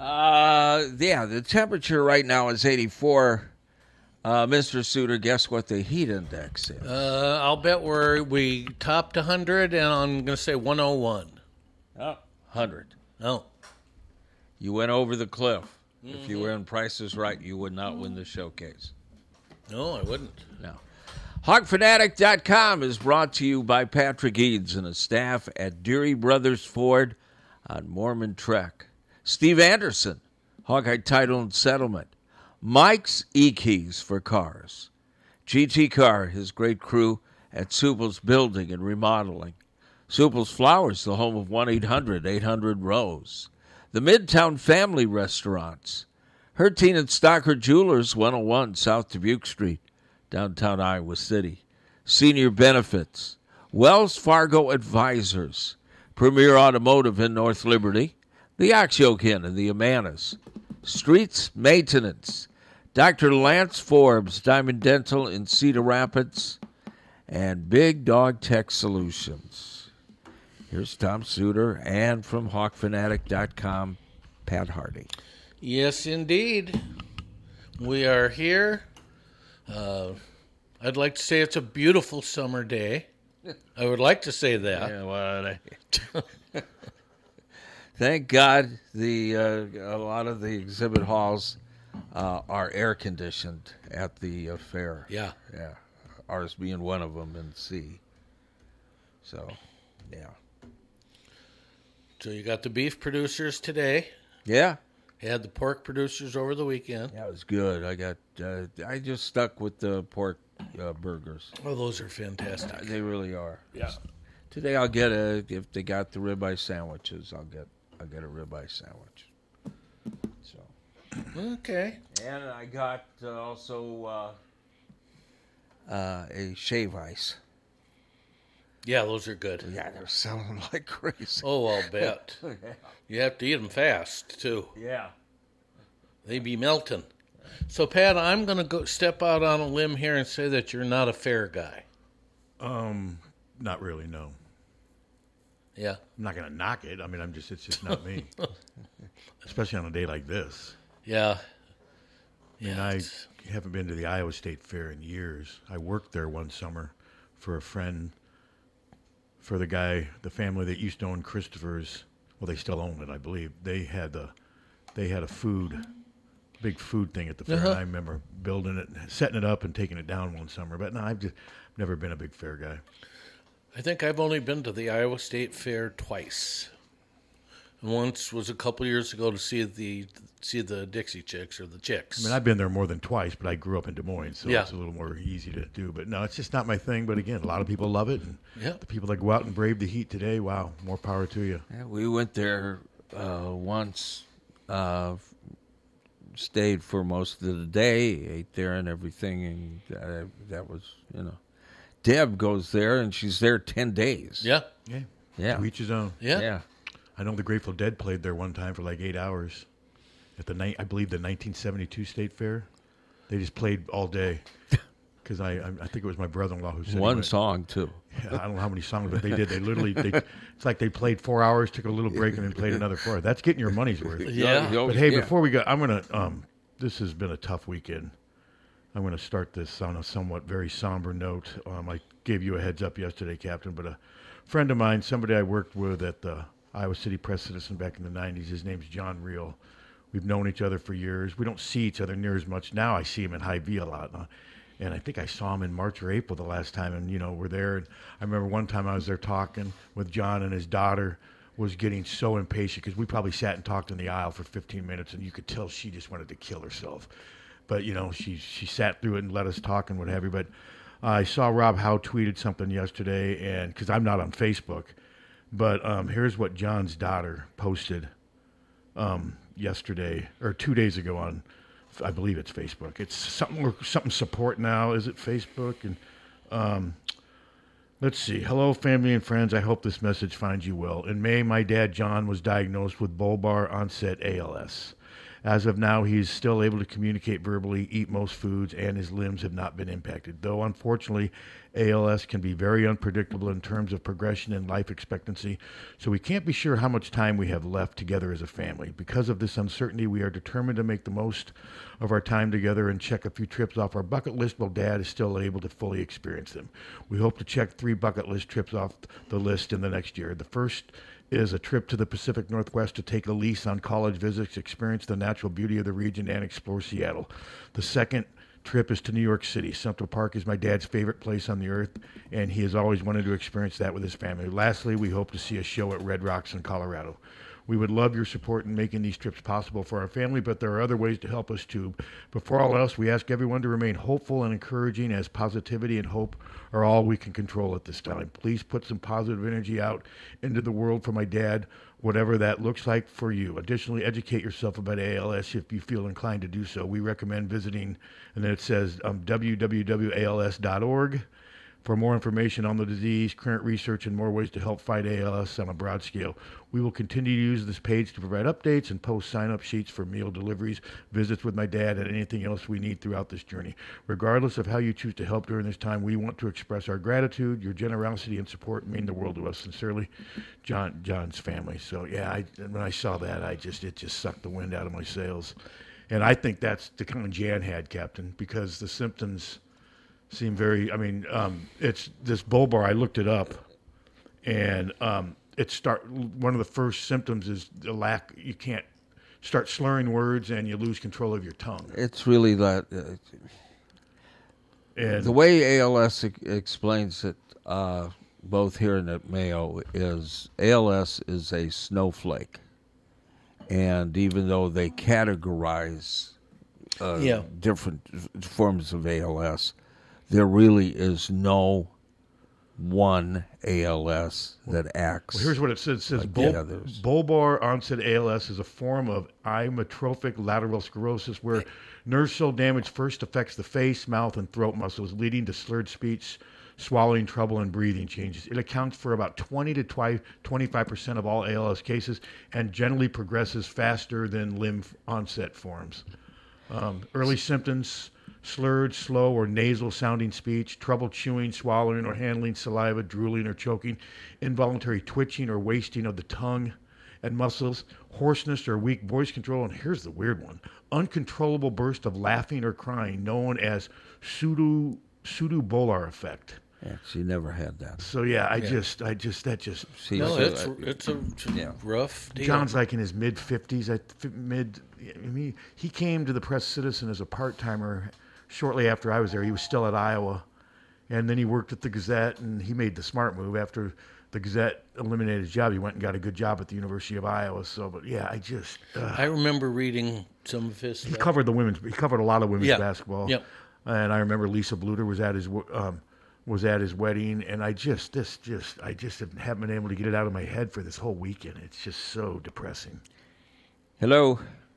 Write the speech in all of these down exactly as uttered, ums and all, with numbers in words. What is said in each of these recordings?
Uh, yeah, the temperature right now is eighty-four. Uh, Mister Suter, guess what the heat index is? Uh, I'll bet we're, we topped one hundred, and I'm going to say one oh one. Oh, one hundred. Oh. You went over the cliff. Mm-hmm. If you were in Prices Right, you would not win the showcase. No, I wouldn't. No. Hog Fanatic dot com is brought to you by Patrick Eads and his staff at Deary Brothers Ford on Mormon Trek. Steve Anderson, Hawkeye Title and Settlement. Mike's E-Keys for cars. G T Car, his great crew at Supple's Building and Remodeling. Supple's Flowers, the home of one eight hundred eight hundred Rose. The Midtown Family Restaurants. Hertine and Stocker Jewelers, one oh one South Dubuque Street, downtown Iowa City. Senior Benefits. Wells Fargo Advisors. Premier Automotive in North Liberty. The Oxyoke Inn and the Amanas. Streets Maintenance. Doctor Lance Forbes, Diamond Dental in Cedar Rapids. And Big Dog Tech Solutions. Here's Tom Suter and from Hawk Fanatic dot com, Pat Hardy. Yes, indeed. We are here. Uh, I'd like to say it's a beautiful summer day. I would like to say that. Yeah, well, I... Thank God the uh, a lot of the exhibit halls uh, are air conditioned at the uh, fair. Yeah, yeah. Ours being one of them in C. So, yeah. So you got the beef producers today. Yeah. Had the pork producers over the weekend. That was good. I got. Uh, I just stuck with the pork uh, burgers. Oh, those are fantastic. Uh, they really are. Yeah. Today I'll get a. If they got the ribeye sandwiches, I'll get. I'll get a ribeye sandwich. So. Okay. And I got uh, also uh, uh, a shave ice. Yeah, those are good. Yeah, they're selling them like crazy. Oh, I'll bet. Yeah. You have to eat them fast, too. Yeah. They be melting. So, Pat, I'm going to go step out on a limb here and say that you're not a fair guy. Um, not really, no. Yeah. I'm not going to knock it. I mean, I'm just, it's just not me. Especially on a day like this. Yeah. Yeah. And I haven't been to the Iowa State Fair in years. I worked there one summer for a friend, for the guy, the family that used to own Christopher's. Well, they still own it, I believe. They had the, they had a food, big food thing at the fair. Uh-huh. And I remember building it, setting it up, and taking it down one summer. But no, I've just never been a big fair guy. I think I've only been to the Iowa State Fair twice. Once was a couple years ago to see the see the Dixie Chicks or the Chicks. I mean, I've been there more than twice, but I grew up in Des Moines, so yeah. it's a little more easy to do. But no, it's just not my thing. But again, a lot of people love it. And yeah. the people that go out and brave the heat today, wow, more power to you. Yeah, we went there uh, once, uh, stayed for most of the day, ate there and everything, and uh, that was, you know. Deb goes there, and she's there ten days. Yeah. Yeah. Yeah. To each his own. Yeah. Yeah. I know the Grateful Dead played there one time for like eight hours at the night. I believe the nineteen seventy-two State Fair. They just played all day because I, I I think it was my brother-in-law who said one went, song too. Yeah, I don't know how many songs, but they did. They literally, they, it's like they played four hours, took a little break, and then played another four. That's getting your money's worth. Yeah. But hey, yeah. before we go, I'm gonna. Um, this has been a tough weekend. I'm going to start this on a somewhat very somber note. Um, I gave you a heads up yesterday, Captain, but a friend of mine, somebody I worked with at the Iowa City Press Citizen back in the nineties, his name's John Reel. We've known each other for years. We don't see each other near as much. Now I see him at Hy-Vee a lot. Uh, and I think I saw him in March or April the last time, and, you know, we're there. And I remember one time I was there talking with John, and his daughter was getting so impatient because we probably sat and talked in the aisle for fifteen minutes, and you could tell she just wanted to kill herself. But, you know, she she sat through it and let us talk and what have you. But uh, I saw Rob Howe tweeted something yesterday, and because I'm not on Facebook. But um, here's what John's daughter posted um, yesterday, or two days ago on, I believe it's Facebook. It's something something support now. Is it Facebook? And um, let's see. Hello, family and friends. I hope this message finds you well. In May, my dad, John, was diagnosed with bulbar onset A L S. As of now, he is still able to communicate verbally, eat most foods, and his limbs have not been impacted. Though, unfortunately, A L S can be very unpredictable in terms of progression and life expectancy, so we can't be sure how much time we have left together as a family. Because of this uncertainty, we are determined to make the most of our time together and check a few trips off our bucket list while Dad is still able to fully experience them. We hope to check three bucket list trips off the list in the next year. The first is a trip to the Pacific Northwest to take a lease on college visits, experience the natural beauty of the region, and explore Seattle. The second trip is to New York City. Central Park is my dad's favorite place on the earth, and he has always wanted to experience that with his family. Lastly, we hope to see a show at Red Rocks in Colorado. We would love your support in making these trips possible for our family, but there are other ways to help us too. Before all else, we ask everyone to remain hopeful and encouraging, as positivity and hope are all we can control at this time. Please put some positive energy out into the world for my dad, whatever that looks like for you. Additionally, educate yourself about A L S if you feel inclined to do so. We recommend visiting, and then it says um, w w w dot a l s dot org. For more information on the disease, current research, and more ways to help fight A L S on a broad scale. We will continue to use this page to provide updates and post sign-up sheets for meal deliveries, visits with my dad, and anything else we need throughout this journey. Regardless of how you choose to help during this time, we want to express our gratitude. Your generosity and support mean the world to us. Sincerely, John, John's family. So, yeah, I, when I saw that, I just it just sucked the wind out of my sails. And I think that's the kind of Jan had, Captain, because the symptoms seem very, I mean, um, it's this bulbar, I looked it up, and um, it start, one of the first symptoms is the lack, you can't start slurring words and you lose control of your tongue. It's really that, uh, and the way A L S e- explains it, uh, both here and at Mayo, is A L S is a snowflake. And even though they categorize uh, Yeah. different forms of A L S, there really is no one A L S that acts. well, here's what it says. It says like bul- the others. bulbar onset A L S is a form of amyotrophic lateral sclerosis where nerve cell damage first affects the face, mouth, and throat muscles, leading to slurred speech, swallowing trouble, and breathing changes. It accounts for about twenty to twenty-five percent of all A L S cases and generally progresses faster than limb onset forms. Um, early symptoms: slurred, slow, or nasal-sounding speech, trouble chewing, swallowing, or handling saliva, drooling, or choking, involuntary twitching or wasting of the tongue and muscles, hoarseness or weak voice control, and here's the weird one, uncontrollable burst of laughing or crying, known as pseudo pseudobular effect. Yeah, she never had that. So yeah, I Yeah. just, I just, that just. See, No, so, it's uh, it's a, it's a yeah. rough deal. John's like in his mid fifties. I th- mid. I mean, he came to the Press Citizen as a part timer. Shortly after I was there, he was still at Iowa, and then he worked at the Gazette, and he made the smart move after the Gazette eliminated his job. He went and got a good job at the University of Iowa. So, but yeah, I just uh, I remember reading some of his he stuff. covered the women's. He covered a lot of women's Yeah. basketball. Yep. And I remember Lisa Bluter was at his um, was at his wedding, and I just this just I just haven't been able to get it out of my head for this whole weekend. It's just so depressing. Hello.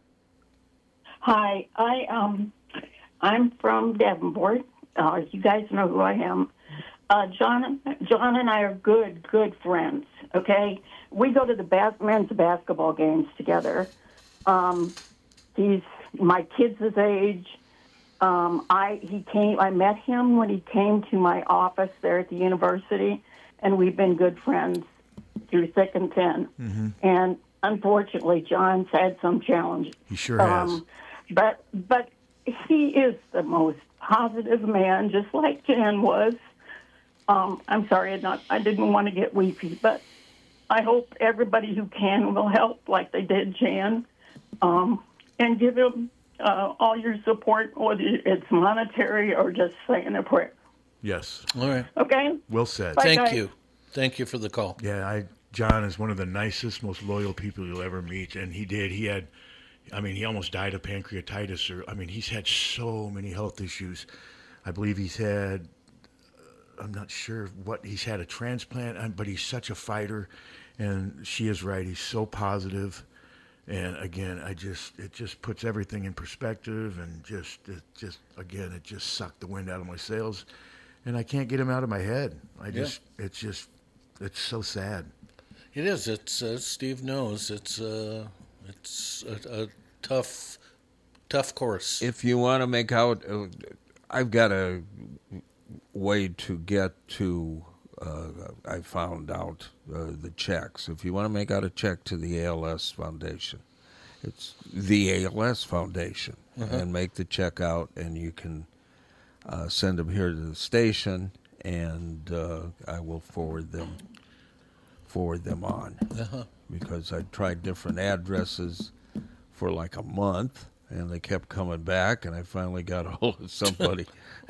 Hi, I um, I'm from Davenport. Uh, you guys know who I am. Uh, John, John and I are good, good friends. Okay, we go to the bas- men's basketball games together. Um, he's my kids' his age. Um, I he came. I met him when he came to my office there at the university, and we've been good friends through thick and thin. Mm-hmm. And unfortunately, John's had some challenges. He sure has. Um, but but he is the most positive man, just like Jan was. Um, I'm sorry, I not I didn't want to get weepy, but I hope everybody who can will help, like they did Jan, um, and give him uh, all your support, whether it's monetary or just saying a prayer. Yes. All right. Okay. Well said. Bye. Thank guys. you. Thank you for the call. Yeah, I John is one of the nicest, most loyal people you'll ever meet, and he did. He had, I mean, he almost died of pancreatitis, or I mean, he's had so many health issues. I believe he's had, I'm not sure what he's had a transplant, um, but he's such a fighter, and she is right. He's so positive, and again, I just it just puts everything in perspective, and just it just again it just sucked the wind out of my sails, and I can't get him out of my head. I just it's just it's so sad. It is. It's uh, Steve knows. It's uh, it's a, a tough tough course. If you want to make out, uh, I've got a way to get to, uh, I found out uh, the checks. If you want to make out a check to the A L S Foundation, it's the A L S Foundation, Uh-huh. and make the check out, and you can uh, send them here to the station, and uh, I will forward them forward them on. Uh-huh. Because I tried different addresses for like a month, and they kept coming back, and I finally got a hold of somebody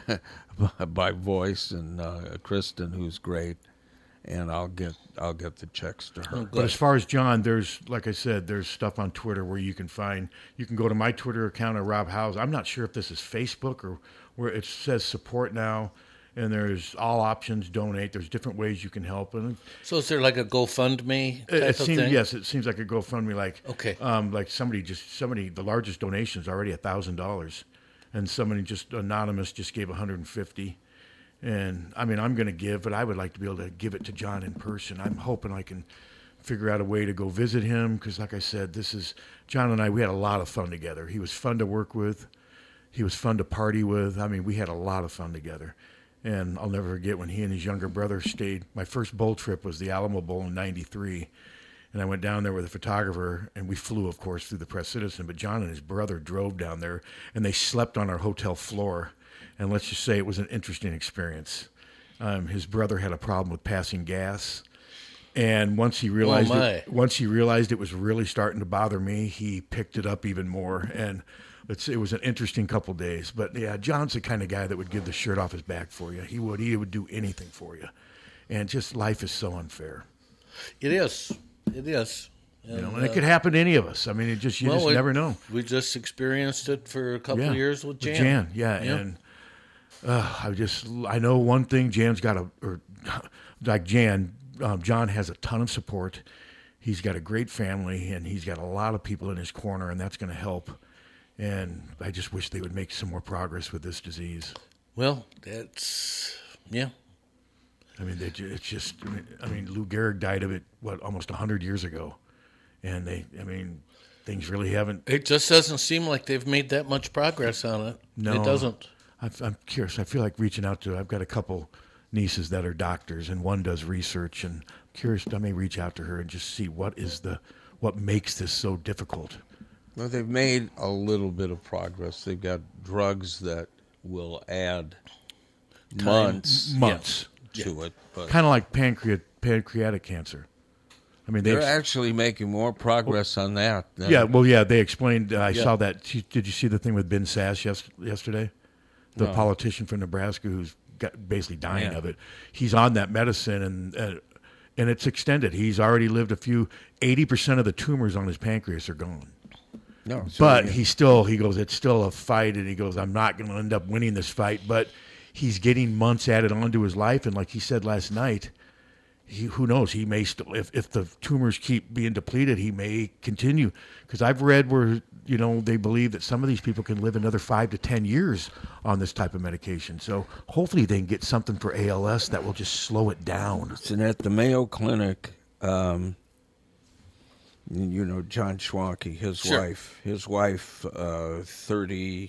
by voice, and uh, Kristen, who's great, and I'll get I'll get the checks to her. Oh, But as far as John, there's, like I said, there's stuff on Twitter where you can find, you can go to my Twitter account of Rob Howes. I'm not sure if this is Facebook or where it says support now, and there's all options, donate. There's different ways you can help. And So is there like a GoFundMe type it, it of seems, thing? yes, it seems like a GoFundMe. Like, Okay. um, like somebody just, somebody, the largest donation is already a thousand dollars. And somebody just anonymous just gave one hundred fifty. And I mean, I'm going to give, but I would like to be able to give it to John in person. I'm hoping I can figure out a way to go visit him because, like I said, this is John and I. We had a lot of fun together. He was fun to work with. He was fun to party with. I mean, we had a lot of fun together. And I'll never forget when he and his younger brother stayed. My first bowl trip was the Alamo Bowl in ninety-three. And I went down there with a photographer, and we flew, of course, through the Press Citizen. But John and his brother drove down there, and they slept on our hotel floor. And let's just say it was an interesting experience. Um, his brother had a problem with passing gas, and once he realized Oh, my. it, once he realized it was really starting to bother me, he picked it up even more. And it's, it was an interesting couple days. But yeah, John's the kind of guy that would give the shirt off his back for you. He would. He would do anything for you. And just life is so unfair. It is. It is. You know, and it could happen to any of us. I mean, it just you well, just we- never know. We just experienced it for a couple Yeah. of years with Jan. Jan, yeah, Yeah. and uh, I just I know one thing. Jan's got a or like Jan, um, John has a ton of support. He's got a great family, and he's got a lot of people in his corner, and that's going to help. And I just wish they would make some more progress with this disease. Well, that's yeah. I mean, they, ju- it's just. I mean, I mean, Lou Gehrig died of it what almost a hundred years ago, and they. I mean, things really haven't. It just doesn't seem like they've made that much progress on it. No, It doesn't. I, I'm curious. I feel like reaching out to. I've got a couple nieces that are doctors, and one does research. And I'm curious. I may reach out to her and just see what is the what makes this so difficult. Well, they've made a little bit of progress. They've got drugs that will add months Months, to it, but kind of like pancreat pancreatic cancer. I mean, they. they're ex- actually making more progress on that. Than, yeah, well, yeah, they explained. Uh, I Yeah. saw that. Did you see the thing with Ben Sass yes, yesterday? The No. politician from Nebraska who's got, basically dying Yeah. of it. He's on that medicine, and uh, and it's extended. He's already lived a few. Eighty percent of the tumors on his pancreas are gone. no, so But yeah. he still, he goes, it's still a fight, and he goes, I'm not going to end up winning this fight. But he's getting months added onto his life, and like he said last night, he, who knows? He may still, if if the tumors keep being depleted, he may continue. Because I've read where you know they believe that some of these people can live another five to ten years on this type of medication. So hopefully they can get something for A L S that will just slow it down. And at the Mayo Clinic, um, you know, John Schwanke, his Sure. wife, his wife, uh, thirty,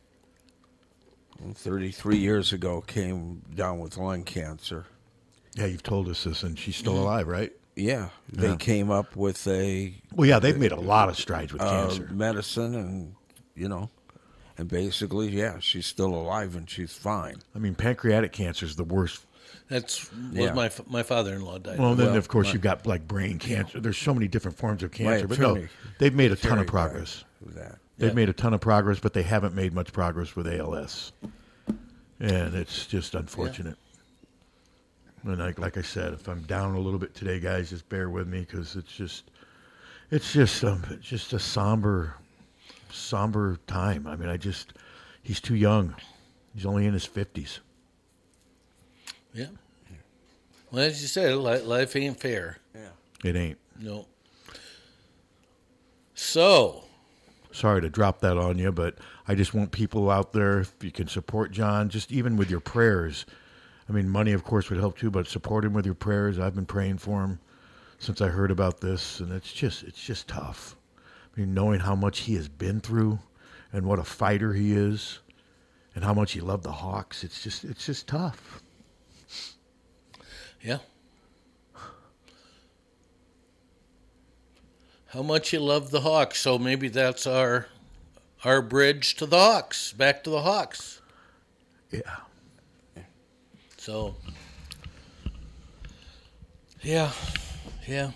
thirty-three years ago came down with lung cancer. Yeah, you've told us this, and she's still alive, right? Yeah, they Yeah. came up with a Well, yeah, they've made a lot of strides with uh, cancer. medicine, and you know, and basically, yeah, she's still alive and she's fine. I mean, pancreatic cancer is the worst. That's Yeah. what my f- my father-in-law died. Well, of. then of course you've got like brain cancer. There's so many different forms of cancer, but no, attorney- they've made a ton Very of progress. bad with that. They've Yeah. made a ton of progress, but they haven't made much progress with A L S, and it's just unfortunate. And like like I said, if I'm down a little bit today, guys, just bear with me because it's just it's just um, it's just a somber somber time. I mean, I just he's too young. He's only in his fifties. Yeah. Well, as you said, li- life ain't fair. It ain't. No. So, Sorry to drop that on you, but I just want people out there, if you can support John, just even with your prayers. I mean, money, of course, would help too, but support him with your prayers. I've been praying for him since I heard about this, and it's just it's just tough. I mean, knowing how much he has been through and what a fighter he is, and how much he loved the Hawks. It's just it's just tough. Yeah. How much you love the Hawks. So maybe that's our our bridge to the Hawks. Back to the Hawks. Yeah. So, yeah, yeah.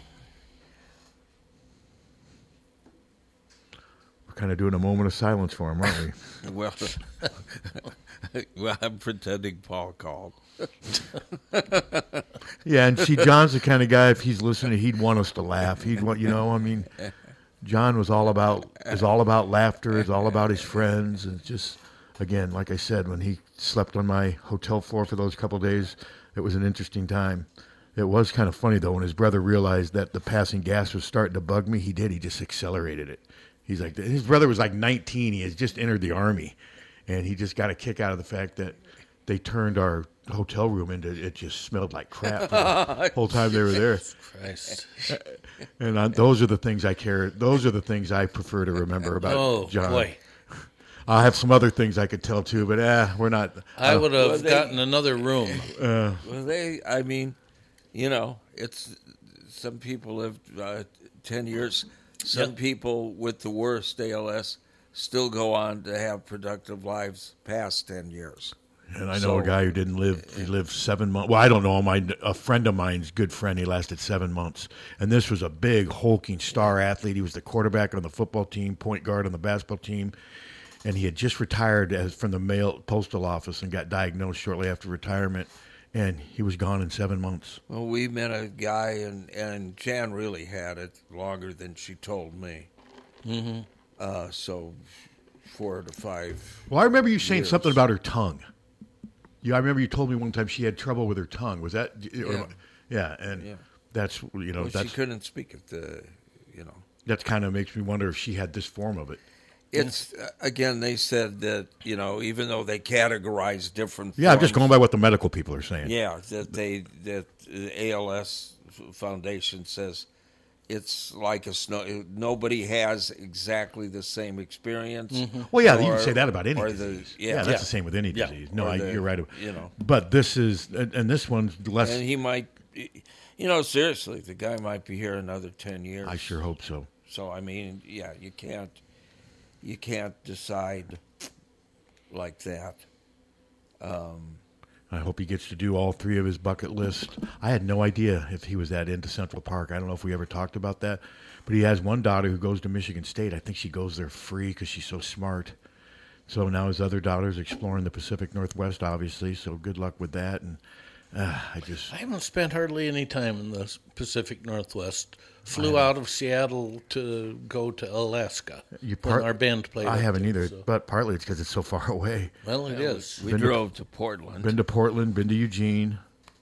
We're kind of doing a moment of silence for him, aren't we? Well, well, I'm pretending Paul called. Yeah, and see, John's the kind of guy, if he's listening, he'd want us to laugh. He'd want, you know, I mean, John was all about, is all about laughter, is all about his friends, and just, again, like I said, when he slept on my hotel floor for those couple of days, it was an interesting time. It was kind of funny, though, when his brother realized that the passing gas was starting to bug me, he did, he just accelerated it. He's like, his brother was like nineteen, he has just entered the Army, and he just got a kick out of the fact that they turned our hotel room into, it just smelled like crap for the whole time they were there. Christ. And I, those are the things I care. Those are the things I prefer to remember about Oh, John. boy. I have some other things I could tell too, but eh, we're not. I would have Well, they- gotten another room. Uh, Well, they, I mean, you know, it's some people live uh, ten years. Some Yep. people with the worst A L S still go on to have productive lives past ten years. and I know So- a guy who didn't live. He lived seven months. Well, I don't know him. I, a friend of mine's good friend. He lasted seven months, and this was a big hulking star athlete. He was the quarterback on the football team, point guard on the basketball team, and he had just retired as from the mail postal office and got diagnosed shortly after retirement. And he was gone in seven months. Well, we met a guy, and, and Jan really had it longer than she told me. Mm-hmm. Uh, so four to five. Well, I remember you saying years. something about her tongue. Yeah, I remember you told me one time she had trouble with her tongue. Was that? Yeah. Yeah, and Yeah. that's you know Well, she that's couldn't speak it. The, you know, that kind of makes me wonder if she had this form of it. it's uh, again. They said that you know, even though they categorize different. Yeah, I'm just forms, going by what the medical people are saying. Yeah, that they that the A L S Foundation says it's like a snow. Nobody has exactly the same experience. Well, yeah, you or- can say that about any or the- disease. yeah. that's Yeah. the same with any Yeah. disease. No, Or I, the- you're right. you know. But this is, and, and this one's less. And he might, you know, seriously, the guy might be here another ten years. I sure hope so. So I mean, yeah, you can't, you can't decide like that. I hope he gets to do all three of his bucket list. I had no idea if he was that into Central Park. I don't know if we ever talked about that, but he has one daughter who goes to Michigan State. I think she goes there free because she's so smart. So now his other daughter's exploring the Pacific Northwest, obviously. So good luck with that. And uh, I just I haven't spent hardly any time in the Pacific Northwest. Flew out of Seattle to go to Alaska you when part- our band played. I up haven't there, either, so- but partly it's because it's so far away. Well, it is. We Been to- drove to Portland. Been to Portland, been to Eugene,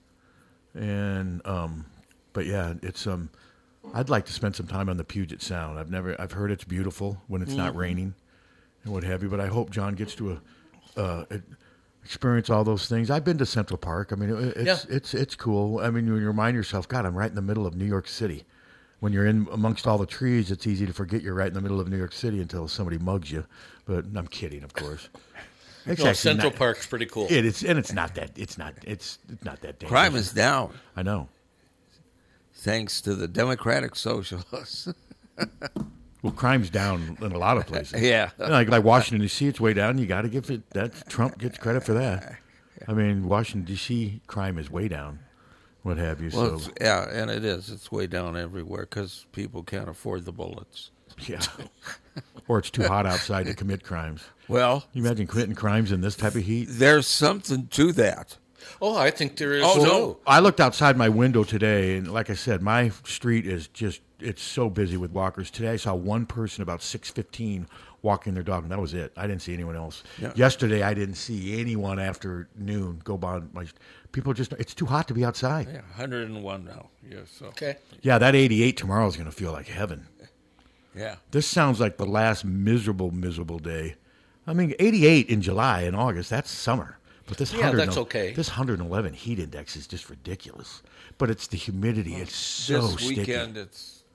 and um, but yeah, it's um, I'd like to spend some time on the Puget Sound. I've never, I've heard it's beautiful when it's not raining, and what have you. But I hope John gets to a, uh, e- experience all those things. I've been to Central Park. I mean, it, it's Yeah. it's it's cool. I mean, when you remind yourself, God, I'm right in the middle of New York City. When you're in amongst all the trees, it's easy to forget you're right in the middle of New York City until somebody mugs you. But I'm kidding, of course. It's No, actually Central not- Park's pretty cool. It is, and it's not that. It's not. It's it's not that dangerous. Crime is down I know. thanks to the Democratic Socialists. Well, crime's down in a lot of places. Yeah. like like Washington D C, it's way down. You got to give it that. Trump gets credit for that. I mean, Washington D C crime is way down. What have you? Well, so it's, yeah, and it is. It's way down everywhere because people can't afford the bullets. yeah. Or it's too hot outside to commit crimes. Well, Can you imagine committing crimes in this type of heat? there's something to that. Oh, I think there is. Oh, too. no. I looked outside my window today, and like I said, my street is just, it's so busy with walkers. Today I saw one person about six fifteen walking their dog, and that was it. I didn't see anyone else. Yeah. Yesterday I didn't see anyone after noon go by my, people just, it's too hot to be outside. Yeah, one hundred one now. Yeah, so Okay. Yeah, that eighty-eight tomorrow is going to feel like heaven. yeah. This sounds like the last miserable, miserable day. I mean, eighty-eight in July and August, that's summer. But this Yeah, one hundred that's okay. This one hundred eleven heat index is just ridiculous. But it's the humidity. It's so this sticky. weekend, it's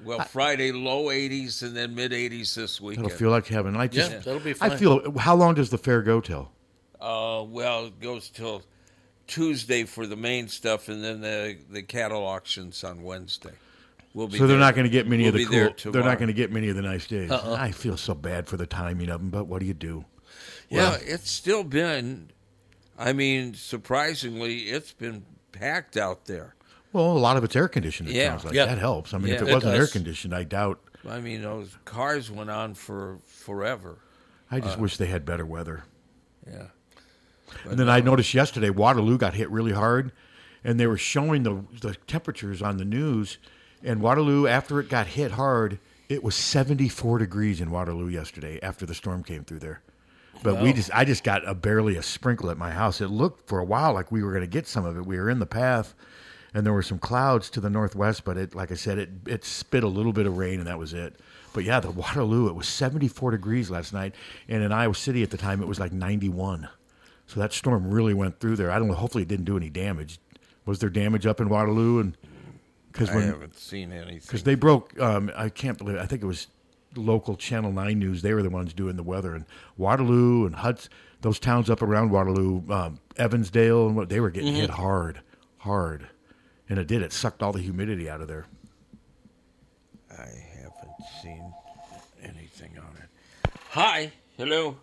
Well, Friday low eighties and then mid eighties this weekend. It'll feel like heaven. I just, Yeah, that'll be I fine. feel. How long does the fair go till? Uh, well, it goes till Tuesday for the main stuff, and then the the cattle auctions on Wednesday. We'll be So they're there. not going to get many We'll of the be cool. there They're tomorrow. not going to get many of the nice days. Uh-uh. I feel so bad for the timing of them, but what do you do? Yeah, it's still been. I mean, surprisingly, it's been packed out there. Well, a lot of it's air conditioned. It Yeah. sounds like Yeah. that helps. I mean, if Yeah. it It wasn't air does. conditioned, I doubt. I mean, those cars went on for forever. I Uh. just wish they had better weather. Yeah. And then I noticed yesterday Waterloo got hit really hard, and they were showing the the temperatures on the news. And Waterloo, after it got hit hard, it was seventy-four degrees in Waterloo yesterday after the storm came through there. But we just, I just got a barely a sprinkle at my house. It looked for a while like we were going to get some of it. We were in the path, and there were some clouds to the northwest. But it, like I said, it it spit a little bit of rain, and that was it. But yeah, the Waterloo, it was seventy-four degrees last night, and in Iowa City at the time it was like ninety-one. So that storm really went through there. I don't know. Hopefully, it didn't do any damage. Was there damage up in Waterloo? And because I when haven't seen anything. because they broke, um, I can't believe. I think it was local Channel Nine News. They were the ones doing the weather, and Waterloo and Huds, those towns up around Waterloo, um, Evansdale, and what they were getting hit hard, hard, and it did. It sucked all the humidity out of there. I haven't seen anything on it. Hi. Hello.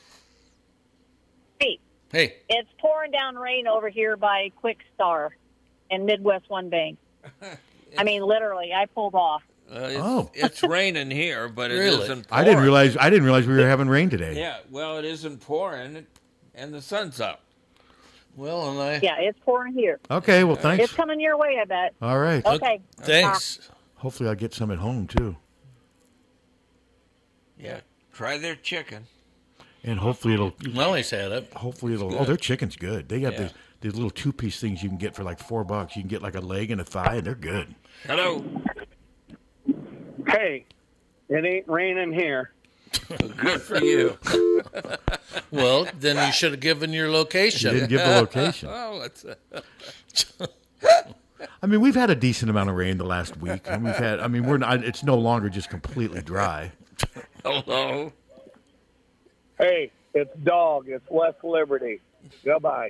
Hey, Hey, it's pouring down rain over here by Quick Star and Midwest One Bank. I mean, literally, I pulled off. Uh, it's, Oh. it's raining here, but it Really? isn't pouring. I didn't realize. I didn't realize we were having rain today. Yeah, well, it isn't pouring, and the sun's up. well, and I Yeah, it's pouring here. Okay. Well, thanks. It's coming your way, I bet. All right. Okay. thanks. Hopefully, I'll get some at home too, Yeah, try their chicken. and hopefully it'll. Molly's had it. Hopefully it'll. Oh, their chicken's good. They got Yeah. these these little two piece things you can get for like four bucks. You can get like a leg and a thigh, and they're good. Hello. Hey, it ain't raining here. Good for you. Well, then you should have given your You location. didn't give the location. Oh, it's uh, I mean, we've had a decent amount of rain the last week, and we've had. I mean, we're not. It's no longer just completely dry. hello. Hey, it's Dog. It's West Liberty. Goodbye.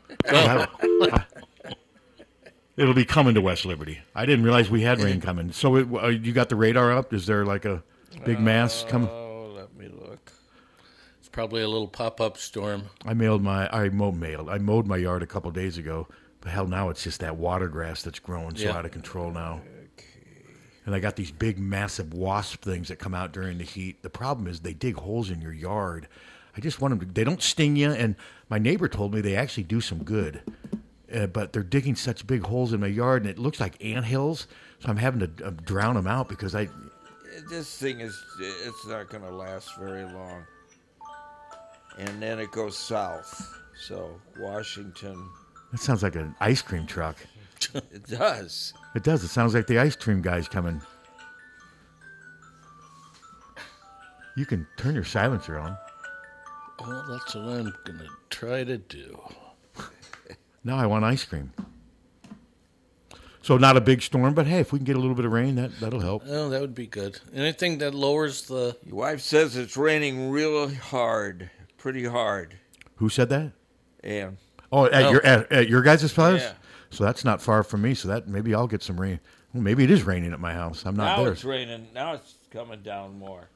It'll be coming to West Liberty. I didn't realize we had rain coming. So it, uh, you got the radar up? Is there like a big mass coming? Oh, let me look. It's probably a little pop-up storm. I mailed my. I mowed mailed. I mowed my yard a couple days ago. But hell, now it's just that water grass that's growing so Yeah. out of control now. And I got these big, massive wasp things that come out during the heat. The problem is they dig holes in your yard. I just want them to. They don't sting you. And my neighbor told me they actually do some good. Uh, but they're digging such big holes in my yard, and it looks like anthills. So I'm having to uh, drown them out because I. This thing is, it's not going to last very long. And then it goes south. So, Washington, That sounds like an ice cream truck. it does. It does. It sounds like the ice cream guy's coming. You can turn your silencer on. Well, that's what I'm going to try to do. Now I want ice cream. So not a big storm, but hey, if we can get a little bit of rain, that that'll help. Oh, that would be good. Anything that lowers the... Your wife says it's raining real hard, pretty hard. Who said that? And Oh, at Oh. your at, at your guys' place? Yeah. So that's not far from me. So that maybe I'll get some rain. Well, maybe it is raining at my house. I'm not now there. it's raining. Now it's coming down more.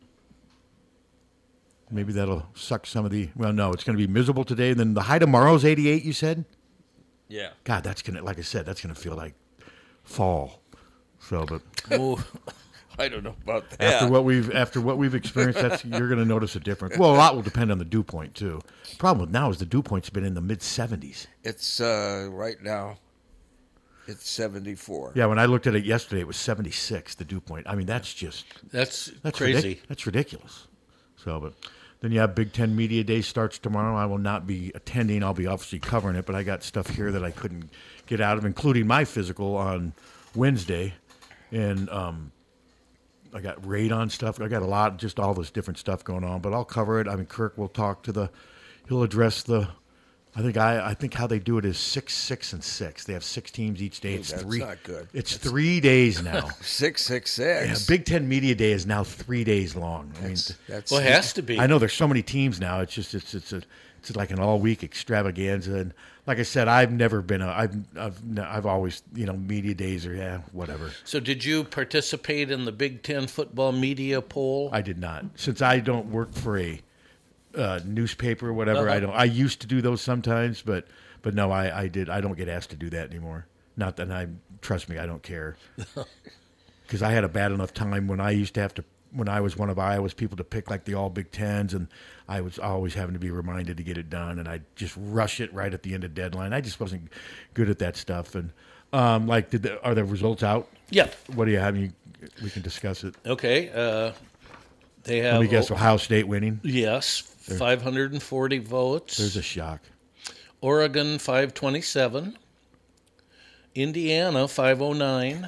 Maybe that'll suck some of the. Well, no, it's going to be miserable today. And then the high tomorrow's eighty-eight. You said? Yeah. God, that's gonna. Like I said, that's going to feel like fall. So, but Oh, I don't know about that. after what we've after what we've experienced, that's you're going to notice a difference. Well, a lot will depend on the dew point too. Problem with now is the dew point's been in the mid seventies. It's uh, right now, it's seventy-four. Yeah, when I looked at it yesterday, it was seventy-six. The dew point. I mean, that's just that's, that's crazy. ridic- that's ridiculous. So, but then you have Big Ten Media Day starts tomorrow. I will not be attending. I'll be obviously covering it, but I got stuff here that I couldn't get out of, including my physical on Wednesday, and um, I got radon stuff. I got a lot, just all this different stuff going on. But I'll cover it. I mean, Kirk will talk to the, he'll address the I think I, I think how they do it is six, six, and six. They have six teams each day. Ooh, It's that's three. not good. It's three days now. Six six Yeah, six. Big Ten Media Day is now three days long. I mean, That's, that's Well, it has to be. I know there's so many teams now. It's just it's it's a it's like an all week extravaganza. And like I said, I've never been a I've I've I've always you know media days or yeah whatever. So did you participate in the Big Ten football media poll? I did not, since I don't work for a uh, newspaper or whatever. Uh-huh. I don't. I used to do those sometimes, but but no, I, I did. I don't get asked to do that anymore. Not that I trust me. I don't care because I had a bad enough time when I used to have to. When I was one of Iowa's people to pick like the all Big Tens, and I was always having to be reminded to get it done, and I just rush it right at the end of deadline. I just wasn't good at that stuff. And um, like, did the, are the results out? Yeah. What do you have? You, we can discuss it. Okay. Uh, they have. Let me guess. Ohio State winning. Yes, five hundred forty votes. There's a shock. Oregon five twenty-seven. Indiana five oh nine.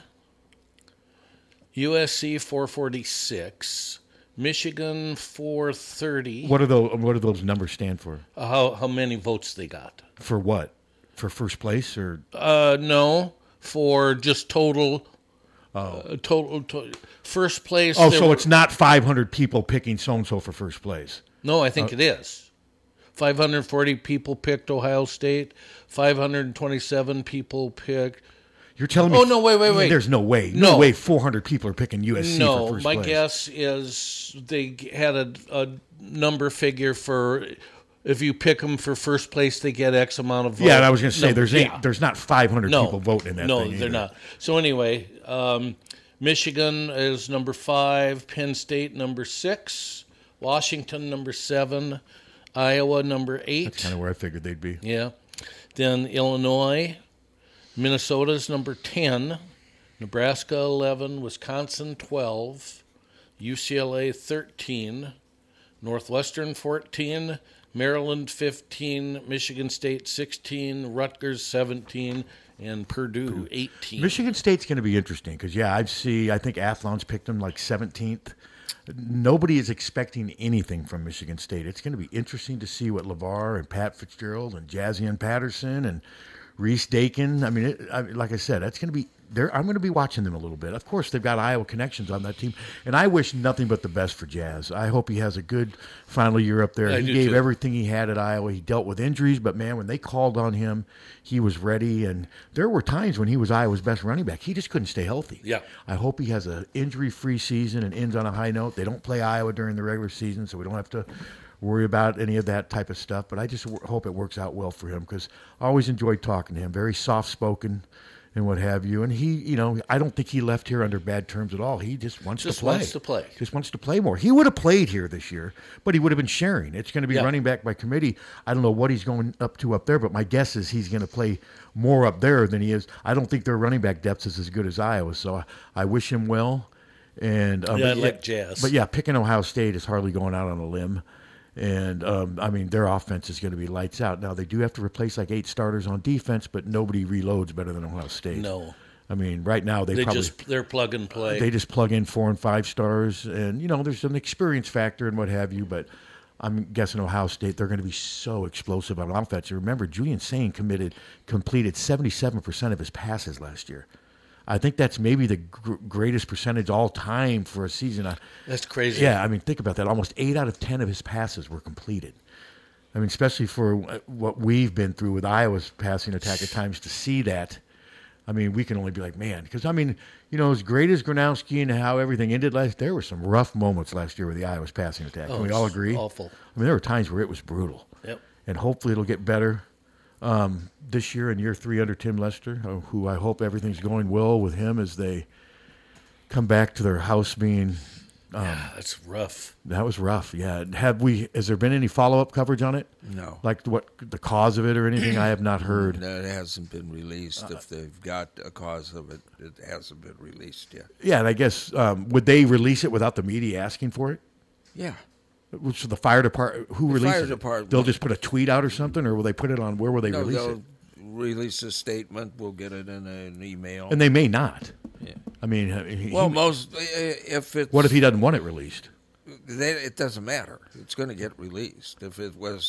U S C four forty-six. Michigan four thirty. What are those? What do those numbers stand for? Uh, how how many votes they got? For what? For first place or? Uh, no, for just total. Uh, total, to, first place. Oh, there so were- it's not five hundred people picking so and so for first place. No, I think it is. five hundred forty people picked Ohio State. five hundred twenty-seven people picked. You're telling me? Oh, no, wait, wait, wait. There's no way. No, No. way. four hundred people are picking U S C for No, first my place. guess is they had a, a number figure for if you pick them for first place, they get X amount of votes. Yeah, and I was going to say No, there's yeah. ain't, there's not five hundred no, people voting in that no, thing. they're either. not. So anyway, um, Michigan is number five, Penn State number six, Washington number seven, Iowa number eight. That's kind of where I figured they'd be. Yeah. Then Illinois, Minnesota's number ten, Nebraska eleven, Wisconsin twelve, U C L A thirteen, Northwestern fourteen, Maryland fifteen, Michigan State sixteen, Rutgers seventeen, and Purdue eighteen. Michigan State's going to be interesting because, yeah, I see, I think Athlon's picked them like seventeenth. Nobody is expecting anything from Michigan State. It's going to be interesting to see what LeVar and Pat Fitzgerald and Jazian Patterson and Reese Dakin. I mean, it, I, like I said, that's going to be there. I'm going to be watching them a little bit. Of course, they've got Iowa connections on that team, and I wish nothing but the best for Jazz. I hope he has a good final year up there. I he do gave too. everything he had at Iowa. He dealt with injuries, but man, when they called on him, he was ready. And there were times when he was Iowa's best running back. He just couldn't stay healthy. Yeah. I hope he has an injury-free season and ends on a high note. They don't play Iowa during the regular season, so we don't have to worry about any of that type of stuff. But I just w- hope it works out well for him because I always enjoyed talking to him. Very soft-spoken and what have you. And he, you know, I don't think he left here under bad terms at all. He just wants Just to play. wants to play. Just wants to play more. He would have played here this year, but he would have been sharing. It's going to be Yeah. running back by committee. I don't know what he's going up to up there, but my guess is he's going to play more up there than he is. I don't think their running back depth is as good as Iowa, so I, I wish him well. And um, Yeah, but I like Jazz. But yeah, picking Ohio State is hardly going out on a limb. And, um, I mean, their offense is going to be lights out. Now, they do have to replace like eight starters on defense, but nobody reloads better than Ohio State. No. I mean, right now they, They probably just they're plug and play. they just plug in four and five stars, and you know there's an experience factor and what have you. But I'm guessing Ohio State they're going to be so explosive on offense. You remember Julian Sain committed completed seventy-seven percent of his passes last year. I think that's maybe the gr- greatest percentage all time for a season. I, That's crazy. yeah, I mean think about that. Almost eight out of ten of his passes were completed. I mean, especially for what we've been through with Iowa's passing attack at times, to see that. I mean, we can only be like, man, because, I mean, you know, as great as Gronowski and how everything ended last, there were some rough moments last year with the Iowa's passing attack. Can Oh, we all it's agree? awful. I mean, there were times where it was brutal. Yep. And hopefully it'll get better um, this year in year three under Tim Lester, uh, who I hope everything's going well with him as they come back to their house being Yeah, that's rough. that was rough. Yeah. Have we? Has there been any follow up coverage on it? No. Like what the cause of it or anything? I have not heard. That hasn't been released. If they've got a cause of it, it hasn't been released yet. Yeah, and I guess um, would they release it without the media asking for it? Yeah. Which the fire department? Who The releases fire it? department. They'll just put a tweet out or something, or will they put it on? Where will they No, release they'll it? release a statement. We'll get it in an email. And they may not. Yeah. I mean, he, Well, he- most if it's what if he doesn't want it released? They, it doesn't matter. It's going to get released. If it was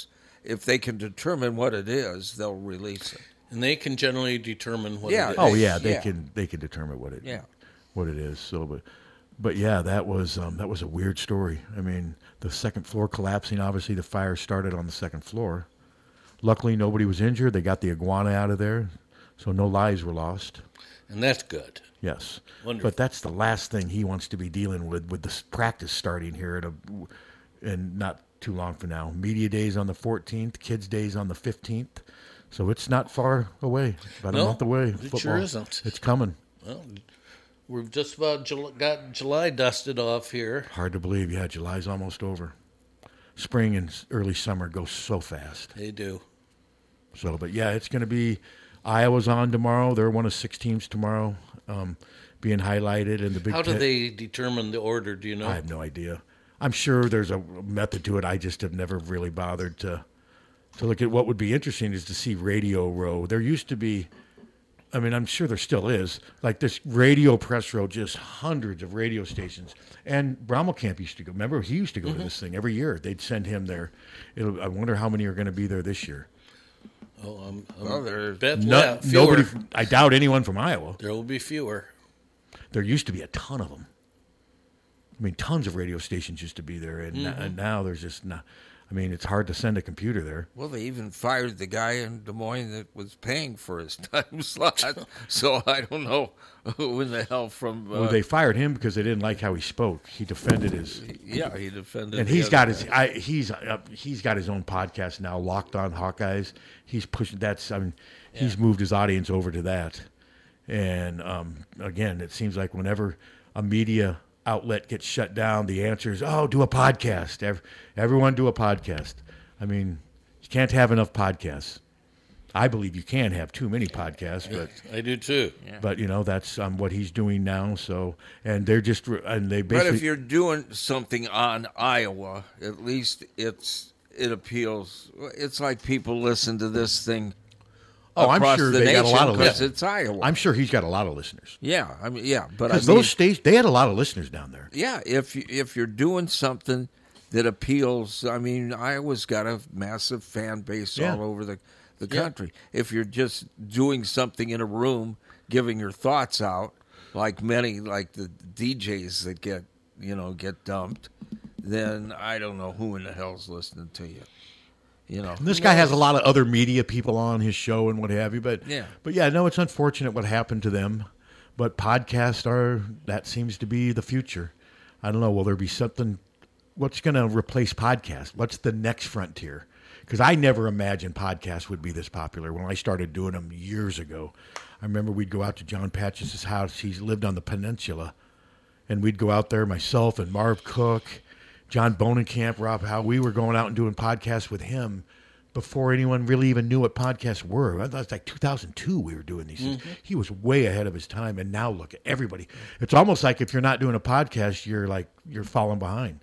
if they can determine what it is, they'll release it. And they can generally determine what Yeah. it is. Oh yeah, they Yeah. can they can determine what it Yeah. what it is. So, but but yeah, that was um, that was a weird story. I mean, the second floor collapsing. Obviously, the fire started on the second floor. Luckily, nobody was injured. They got the iguana out of there, so no lives were lost. And that's good. Yes, Wonderful. but that's the last thing he wants to be dealing with with this practice starting here at a, and not too long from now. Media days on the fourteenth, kids days on the fifteenth. So it's not far away, about No, a month away. it Football. sure isn't. It's coming. Well, we've just about Jul- got July dusted off here. Hard to believe. Yeah, July's almost over. Spring and s- early summer go so fast. They do. So, but yeah, it's going to be Iowa's on tomorrow. They're one of six teams tomorrow, um, being highlighted in the Big How do Ten. they determine the order? Do you know? I have no idea. I'm sure there's a method to it. I just have never really bothered to to look at. What would be interesting is to see Radio Row. There used to be, I mean, I'm sure there still is, like this Radio Press Row, just hundreds of radio stations. And Brommelkamp used to go. Remember, he used to go Mm-hmm. to this thing every year. They'd send him there. It'll, I wonder how many are going to be there this year. Oh, I'm, I'm Well, there- bet No, yeah, fewer. nobody. I doubt anyone from Iowa. There will be fewer. There used to be a ton of them. I mean, tons of radio stations used to be there, and, Mm-hmm. and now there's just not. I mean, it's hard to send a computer there. Well, they even fired the guy in Des Moines that was paying for his time slot. So I don't know who in the hell from. Uh, Well, they fired him because they didn't like how he spoke. He defended his, yeah, he defended. and the he's other got his. guy. I, he's uh, he's got his own podcast now, Locked On Hawkeyes. He's pushing. That's. I mean, he's moved his audience over to that, and um, again, it seems like whenever a media outlet gets shut down, the answer is, "Oh, do a podcast. Ev- Everyone do a podcast." I mean, you can't have enough podcasts. I believe you can have too many podcasts, but I do too. but you know that's um, what he's doing now. So and they're just and they But basically if you're doing something on Iowa, at least it's it appeals. It's like people listen to this thing. Oh, I'm across sure the they got a nation lot of 'cause listeners. it's Iowa. I'm sure he's got a lot of listeners yeah, I mean, yeah, but I because mean, those states they had a lot of listeners down there. yeah, if you, if you're doing something that appeals, I mean, Iowa's got a massive fan base Yeah. all over the the country. If you're just doing something in a room, giving your thoughts out, like many, like the D Js that get you know get dumped, then I don't know who in the hell's listening to you. You know, And this guy has a lot of other media people on his show and what have you. But Yeah. but yeah, no, it's unfortunate what happened to them. But podcasts are that seems to be the future. I don't know. Will there be something? What's going to replace podcasts? What's the next frontier? Because I never imagined podcasts would be this popular when I started doing them years ago. I remember we'd go out to John Patch's house. He's lived on the peninsula, and we'd go out there, myself and Marv Cook, John Bonenkamp, Rob Howe. We were going out and doing podcasts with him before anyone really even knew what podcasts were. I thought it was like two thousand two we were doing these things. He was way ahead of his time, and now look at everybody. It's almost like if you're not doing a podcast, you're like you're falling behind.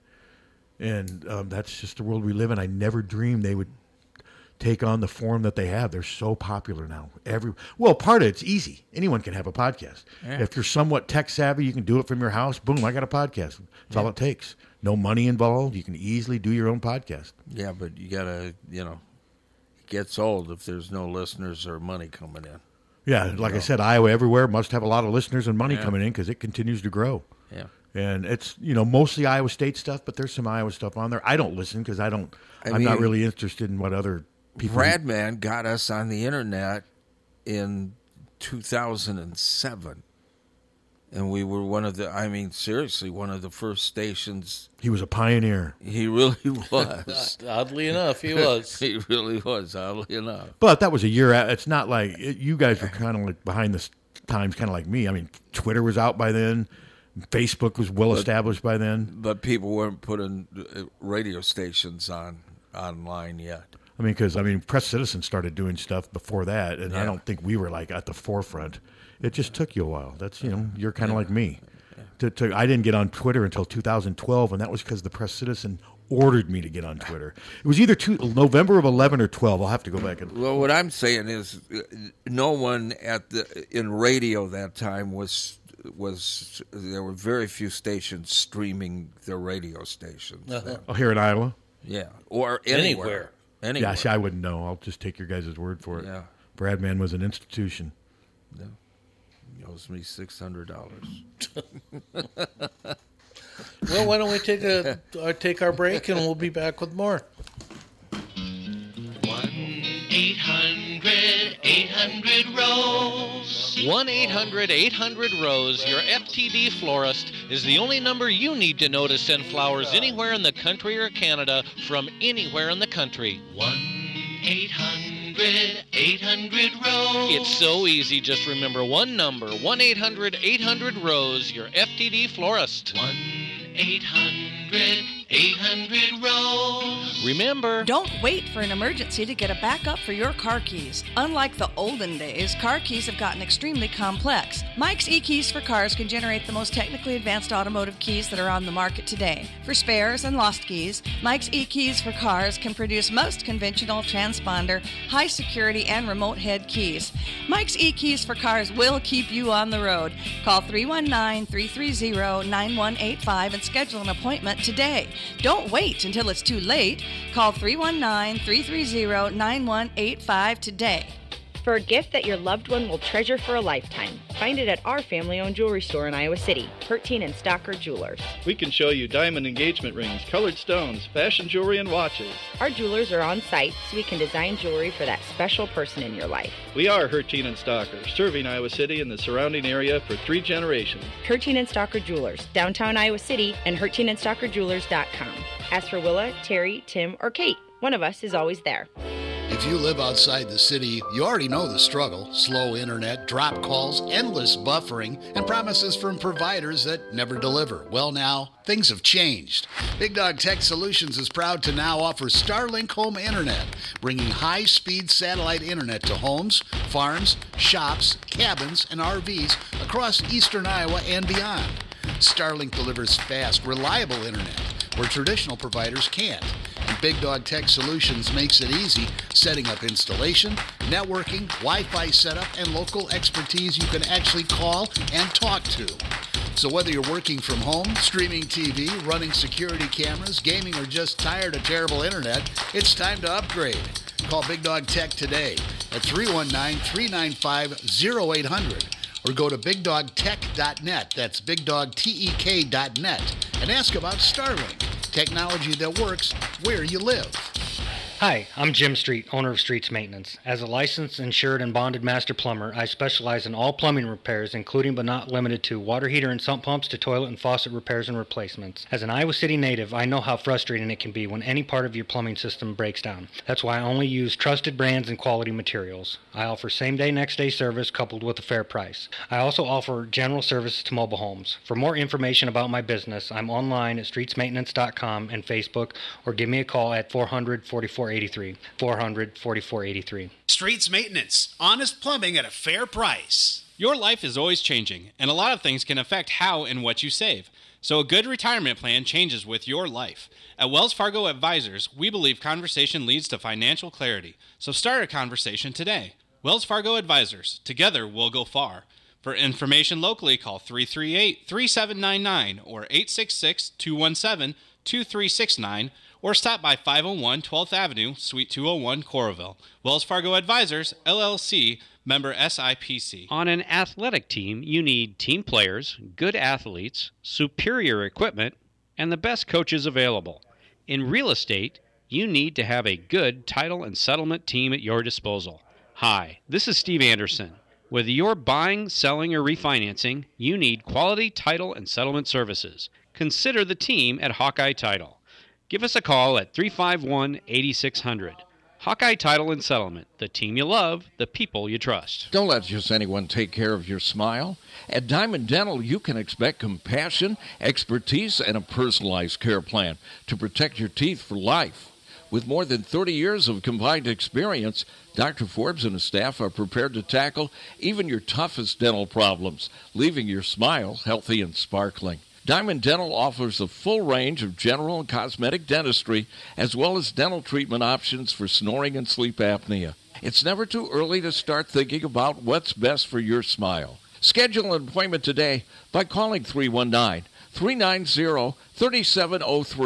And um, that's just the world we live in. I never dreamed they would take on the form that they have. They're so popular now. Every well, part of it's easy. Anyone can have a podcast. If you're somewhat tech savvy, you can do it from your house. Boom, I got a podcast. That's all it takes. No money involved. You can easily do your own podcast. yeah, but you gotta, you know, it gets old if there's no listeners or money coming in. Yeah, like I said, Iowa everywhere must have a lot of listeners and money Yeah. coming in because it continues to grow. Yeah. And it's, you know, mostly Iowa State stuff, but there's some Iowa stuff on there. I don't listen because I don't, I I'm not mean, really interested in what other people. Radman got us on the internet in two thousand seven. And we were one of the, I mean, seriously, one of the first stations. He was a pioneer. He really was. Oddly enough, he was. He really was, oddly enough. But that was a year out. It's not like it, you guys were kind of like behind the s- times, kind of like me. I mean, Twitter was out by then. Facebook was well established by then. But people weren't putting uh, radio stations on online yet. I mean, because I mean, Press Citizen started doing stuff before that, and I Yeah. don't think we were like at the forefront. It just took you a while. That's you know, you're kind of like me. To, to, I didn't get on Twitter until two thousand twelve, and that was because the Press Citizen ordered me to get on Twitter. It was either two, November of eleven or twelve. I'll have to go back and. Well, what I'm saying is, uh, no one at the in radio that time was was there were very few stations streaming their radio stations. Uh-huh. Oh, here in Iowa. Yeah, or anywhere. Anywhere. Anywhere. Yeah, see, I wouldn't know. I'll just take your guys' word for it. Yeah. Bradman was an institution. No. He owes me six hundred dollars. Well, why don't we take a uh, take our break and we'll be back with more. one eight hundred eight hundred rose one eight hundred eight hundred rose, your F T D florist, is the only number you need to know to send flowers anywhere in the country or Canada from anywhere in the country. one eight hundred eight hundred rose It's so easy. Just remember one number, one eight hundred eight hundred rose, your F T D florist. one eight hundred eight hundred rose Remember, Don't wait for an emergency to get a backup for your car keys. Unlike the olden days, car keys have gotten extremely complex. Mike's eKeys for Cars can generate the most technically advanced automotive keys that are on the market today. For spares and lost keys, Mike's eKeys for Cars can produce most conventional transponder, high security, and remote head keys. Mike's eKeys for Cars will keep you on the road. Call three one nine, three three zero, nine one eight five and schedule an appointment today. Don't wait until it's too late. Call three one nine, three three zero, nine one eight five today. For a gift that your loved one will treasure for a lifetime, find it at our family-owned jewelry store in Iowa City, Hertine and Stocker Jewelers. We can show you diamond engagement rings, colored stones, fashion jewelry, and watches. Our jewelers are on site so we can design jewelry for that special person in your life. We are Hertine and Stocker, serving Iowa City and the surrounding area for three generations. Hertine and Stocker Jewelers, downtown Iowa City, and hertine and stocker jewelers dot com. Ask for Willa, Terry, Tim, or Kate. One of us is always there. If you live outside the city, you already know the struggle. Slow internet, drop calls, endless buffering, and promises from providers that never deliver. Well, now, things have changed. Big Dog Tech Solutions is proud to now offer Starlink Home Internet, bringing high-speed satellite internet to homes, farms, shops, cabins, and R Vs across eastern Iowa and beyond. Starlink delivers fast, reliable internet where traditional providers can't. And Big Dog Tech Solutions makes it easy, setting up installation, networking, Wi-Fi setup, and local expertise you can actually call and talk to. So whether you're working from home, streaming T V, running security cameras, gaming, or just tired of terrible internet, it's time to upgrade. Call Big Dog Tech today at three one nine, three nine five, zero eight hundred or go to big dog tech dot net. That's big dog tek dot net and ask about Starlink, technology that works where you live. Hi, I'm Jim Street, owner of Streets Maintenance. As a licensed, insured, and bonded master plumber, I specialize in all plumbing repairs, including but not limited to water heater and sump pumps to toilet and faucet repairs and replacements. As an Iowa City native, I know how frustrating it can be when any part of your plumbing system breaks down. That's why I only use trusted brands and quality materials. I offer same-day, next-day service coupled with a fair price. I also offer general services to mobile homes. For more information about my business, I'm online at streets maintenance dot com and Facebook, or give me a call at four hundred, forty-four eighty-three, four hundred, forty-four eighty-three. Streets Maintenance, honest plumbing at a fair price. Your life is always changing, and a lot of things can affect how and what you save. So a good retirement plan changes with your life. At Wells Fargo Advisors, we believe conversation leads to financial clarity. So start a conversation today. Wells Fargo Advisors. Together, we'll go far. For information locally, call three three eight, three seven nine nine or eight six six, two one seven, two three six nine or stop by five oh one twelfth Avenue, Suite two oh one, Coralville. Wells Fargo Advisors, L L C, member S I P C. On an athletic team, you need team players, good athletes, superior equipment, and the best coaches available. In real estate, you need to have a good title and settlement team at your disposal. Hi, this is Steve Anderson. Whether you're buying, selling, or refinancing, you need quality title and settlement services. Consider the team at Hawkeye Title. Give us a call at three five one, eight six zero zero. Hawkeye Title and Settlement, the team you love, the people you trust. Don't let just anyone take care of your smile. At Diamond Dental, you can expect compassion, expertise, and a personalized care plan to protect your teeth for life. With more than thirty years of combined experience, Doctor Forbes and his staff are prepared to tackle even your toughest dental problems, leaving your smile healthy and sparkling. Diamond Dental offers a full range of general and cosmetic dentistry, as well as dental treatment options for snoring and sleep apnea. It's never too early to start thinking about what's best for your smile. Schedule an appointment today by calling three one nine, three nine zero, three seven zero three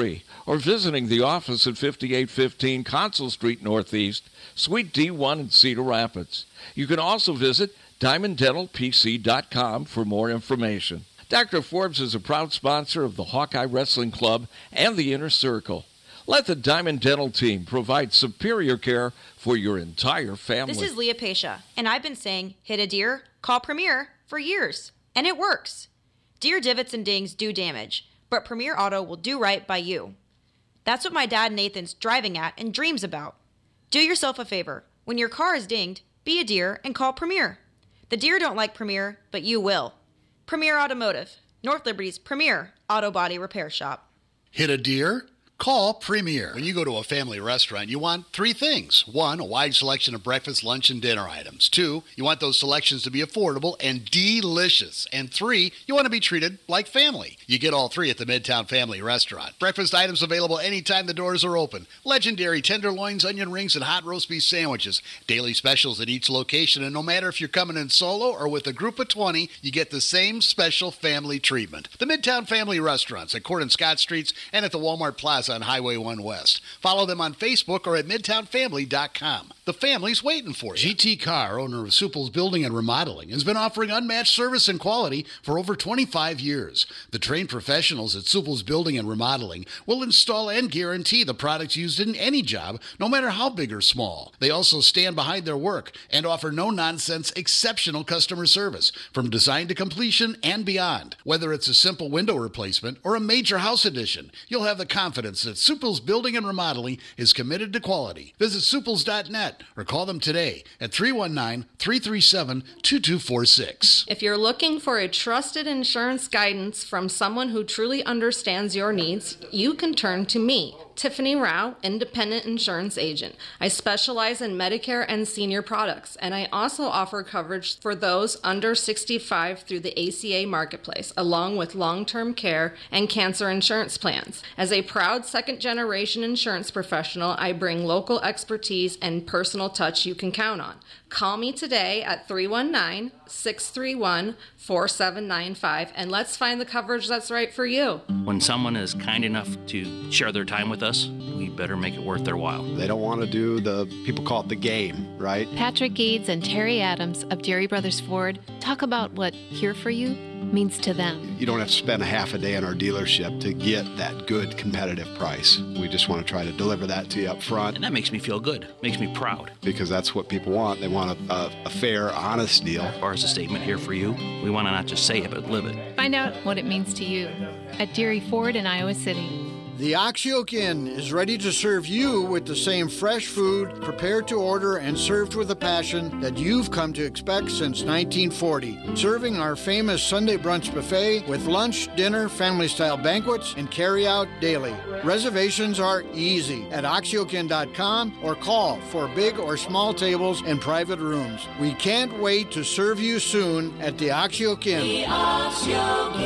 or visiting the office at fifty-eight fifteen Consul Street Northeast, Suite D one in Cedar Rapids. You can also visit diamond dental p c dot com for more information. Doctor Forbes is a proud sponsor of the Hawkeye Wrestling Club and the Inner Circle. Let the Diamond Dental team provide superior care for your entire family. This is Leah Pasha, and I've been saying, hit a deer, call Premier for years. And it works. Deer divots and dings do damage, but Premier Auto will do right by you. That's what my dad Nathan's driving at and dreams about. Do yourself a favor. When your car is dinged, be a deer and call Premier. The deer don't like Premier, but you will. Premier Automotive, North Liberty's premier auto body repair shop. Hit a deer? Call Premier. When you go to a family restaurant, you want three things. One, a wide selection of breakfast, lunch, and dinner items. Two, you want those selections to be affordable and delicious. And three, you want to be treated like family. You get all three at the Midtown Family Restaurant. Breakfast items available anytime the doors are open. Legendary tenderloins, onion rings, and hot roast beef sandwiches. Daily specials at each location, and no matter if you're coming in solo or with a group of twenty, you get the same special family treatment. The Midtown Family Restaurants at Court and Scott Streets and at the Walmart Plaza on Highway one West. Follow them on Facebook or at midtown family dot com. The family's waiting for you. G T Carr, owner of Supple's Building and Remodeling, has been offering unmatched service and quality for over twenty-five years. The trained professionals at Supple's Building and Remodeling will install and guarantee the products used in any job, no matter how big or small. They also stand behind their work and offer no-nonsense, exceptional customer service from design to completion and beyond. Whether it's a simple window replacement or a major house addition, you'll have the confidence that Supple's Building and Remodeling is committed to quality. Visit suples dot net or call them today at three one nine, three three seven, two two four six. If you're looking for a trusted insurance guidance from someone who truly understands your needs, you can turn to me, Tiffany Rao, independent insurance agent. I specialize in Medicare and senior products, and I also offer coverage for those under sixty-five through the A C A Marketplace, along with long-term care and cancer insurance plans. As a proud second-generation insurance professional, I bring local expertise and personal touch you can count on. Call me today at three one nine, six three one, four seven nine five, and let's find the coverage that's right for you. When someone is kind enough to share their time with us, we better make it worth their while. They don't want to do the, people call it the game, right? Patrick Eads and Terry Adams of Deary Brothers Ford talk about what here for you means to them. You don't have to spend a half a day in our dealership to get that good competitive price. We just want to try to deliver that to you up front. And that makes me feel good, makes me proud. Because that's what people want. They want a, a, a fair, honest deal. As far as a statement here for you, we want to not just say it, but live it. Find out what it means to you at Deary Ford in Iowa City. The Oxyoke Inn is ready to serve you with the same fresh food, prepared to order and served with a passion that you've come to expect since nineteen forty. Serving our famous Sunday brunch buffet with lunch, dinner, family-style banquets, and carry-out daily. Reservations are easy at oxyoke inn dot com or call for big or small tables and private rooms. We can't wait to serve you soon at the Oxyoke Inn. The Oxyoke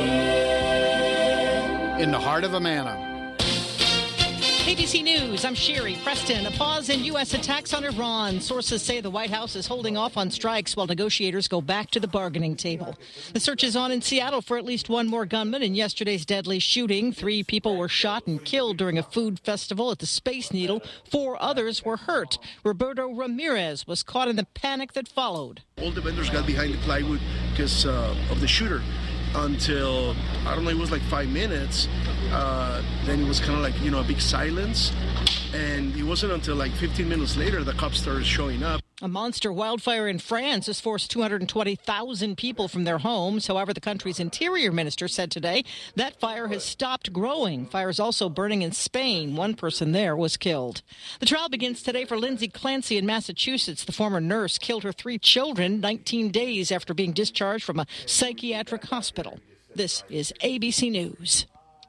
Inn. In the heart of Amana. A B C News, I'm Sherry Preston. A pause in U S attacks on Iran. Sources say the White House is holding off on strikes while negotiators go back to the bargaining table. The search is on in Seattle for at least one more gunman in yesterday's deadly shooting. Three people were shot and killed during a food festival at the Space Needle. Four others were hurt. Roberto Ramirez was caught in the panic that followed. All the vendors got behind the plywood because uh, of the shooter. Until, I don't know, it was like five minutes. Uh, then it was kind of like, you know, a big silence. And it wasn't until like fifteen minutes later the cops started showing up. A monster wildfire in France has forced two hundred twenty thousand people from their homes. However, the country's interior minister said today that fire has stopped growing. Fire is also burning in Spain. One person there was killed. The trial begins today for Lindsay Clancy in Massachusetts. The former nurse killed her three children nineteen days after being discharged from a psychiatric hospital. This is A B C News.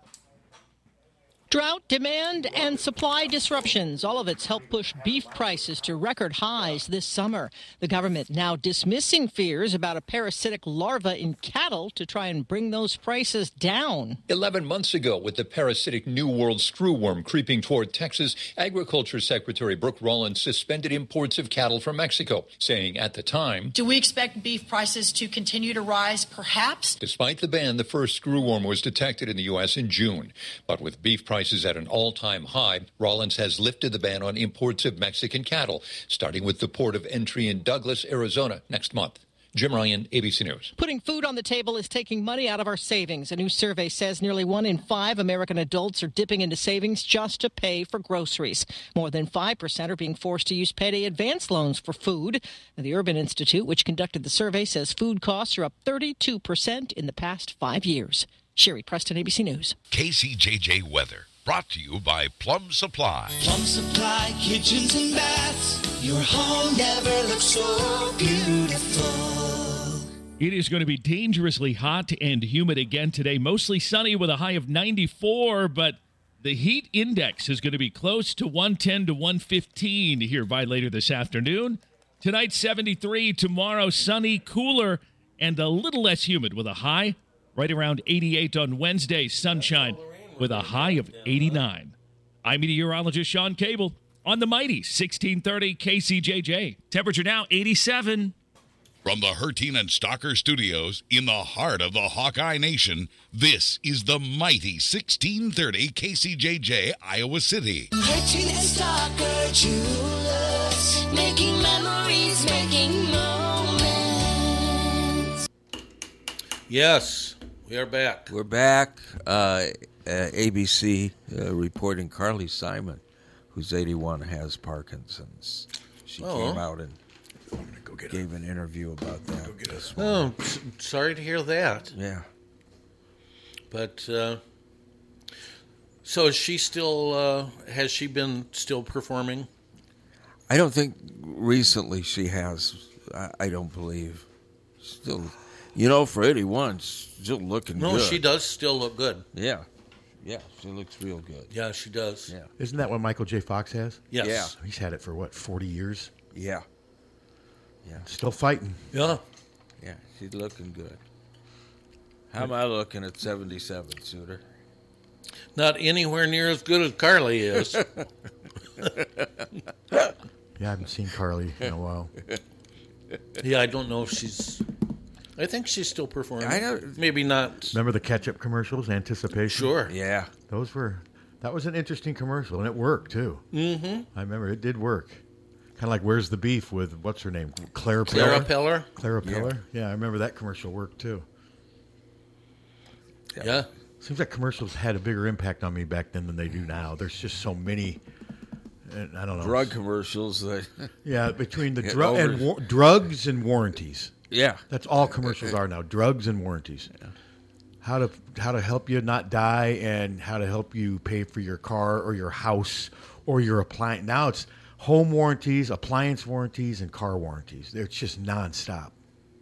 Drought, demand, and supply disruptions. All of it's helped push beef prices to record highs this summer. The government now dismissing fears about a parasitic larva in cattle to try and bring those prices down. Eleven months ago, with the parasitic New World screwworm creeping toward Texas, Agriculture Secretary Brooke Rollins suspended imports of cattle from Mexico, saying at the time, "Do we expect beef prices to continue to rise? Perhaps." Despite the ban, the first screwworm was detected in the U S in June. But with beef prices prices at an all-time high, Rollins has lifted the ban on imports of Mexican cattle, starting with the port of entry in Douglas, Arizona, next month. Jim Ryan, A B C News. Putting food on the table is taking money out of our savings. A new survey says nearly one in five American adults are dipping into savings just to pay for groceries. More than five percent are being forced to use payday advance loans for food. And the Urban Institute, which conducted the survey, says food costs are up thirty-two percent in the past five years. Sherry Preston, A B C News. K C J J Weather, brought to you by Plum Supply. Plum Supply kitchens and baths. Your home never looks so beautiful. It is going to be dangerously hot and humid again today. Mostly sunny with a high of ninety-four, but the heat index is going to be close to one ten to one fifteen here by later this afternoon. Tonight, seventy-three. Tomorrow, sunny, cooler, and a little less humid with a high right around eighty-eight on Wednesday. Sunshine with a high of eighty-nine. I'm meteorologist Sean Cable on the mighty sixteen thirty K C J J. Temperature now eighty-seven. From the Hertine and Stalker Studios in the heart of the Hawkeye Nation, this is the mighty sixteen thirty K C J J, Iowa City. Hertine and Stalker Jewelers, making memories, making moments. Yes, we are back. We're back. Uh, uh, A B C uh, reporting Carly Simon, who's eighty-one, has Parkinson's. She Oh. came out and gave an interview about that. This Oh, morning. s- sorry to hear that. Yeah. But uh, so is she still? Uh, has she been still performing? I don't think recently she has. I, I don't believe. Still, you know, for eighty-one, still looking No, good. she does still look good. Yeah. Yeah, she looks real good. Yeah, she does. Yeah. Isn't that what Michael J. Fox has? Yes. Yeah. He's had it for, what, forty years? Yeah. Yeah. Still fighting. Yeah. Yeah, she's looking good. How am I looking at seventy-seven, Suter? Not anywhere near as good as Carly is. Yeah, I haven't seen Carly in a while. Yeah, I don't know if she's. I think she's still performing. I know. Maybe not. Remember the ketchup commercials, Anticipation? Sure. Yeah. Those were, that was an interesting commercial, and it worked, too. Mm-hmm. I remember it did work. Kind of like Where's the Beef with, what's her name? Clara Peller? Clara Peller? Clara Yeah. Peller? Yeah, I remember that commercial worked, too. Yeah. Seems like commercials had a bigger impact on me back then than they do now. There's just so many, and I don't know. Drug commercials. That Yeah, between the Get drug over- and wa- drugs and warranties. Yeah. That's all commercials are now, drugs and warranties. How to how to help you not die and how to help you pay for your car or your house or your appliance. Now it's home warranties, appliance warranties, and car warranties. It's just nonstop.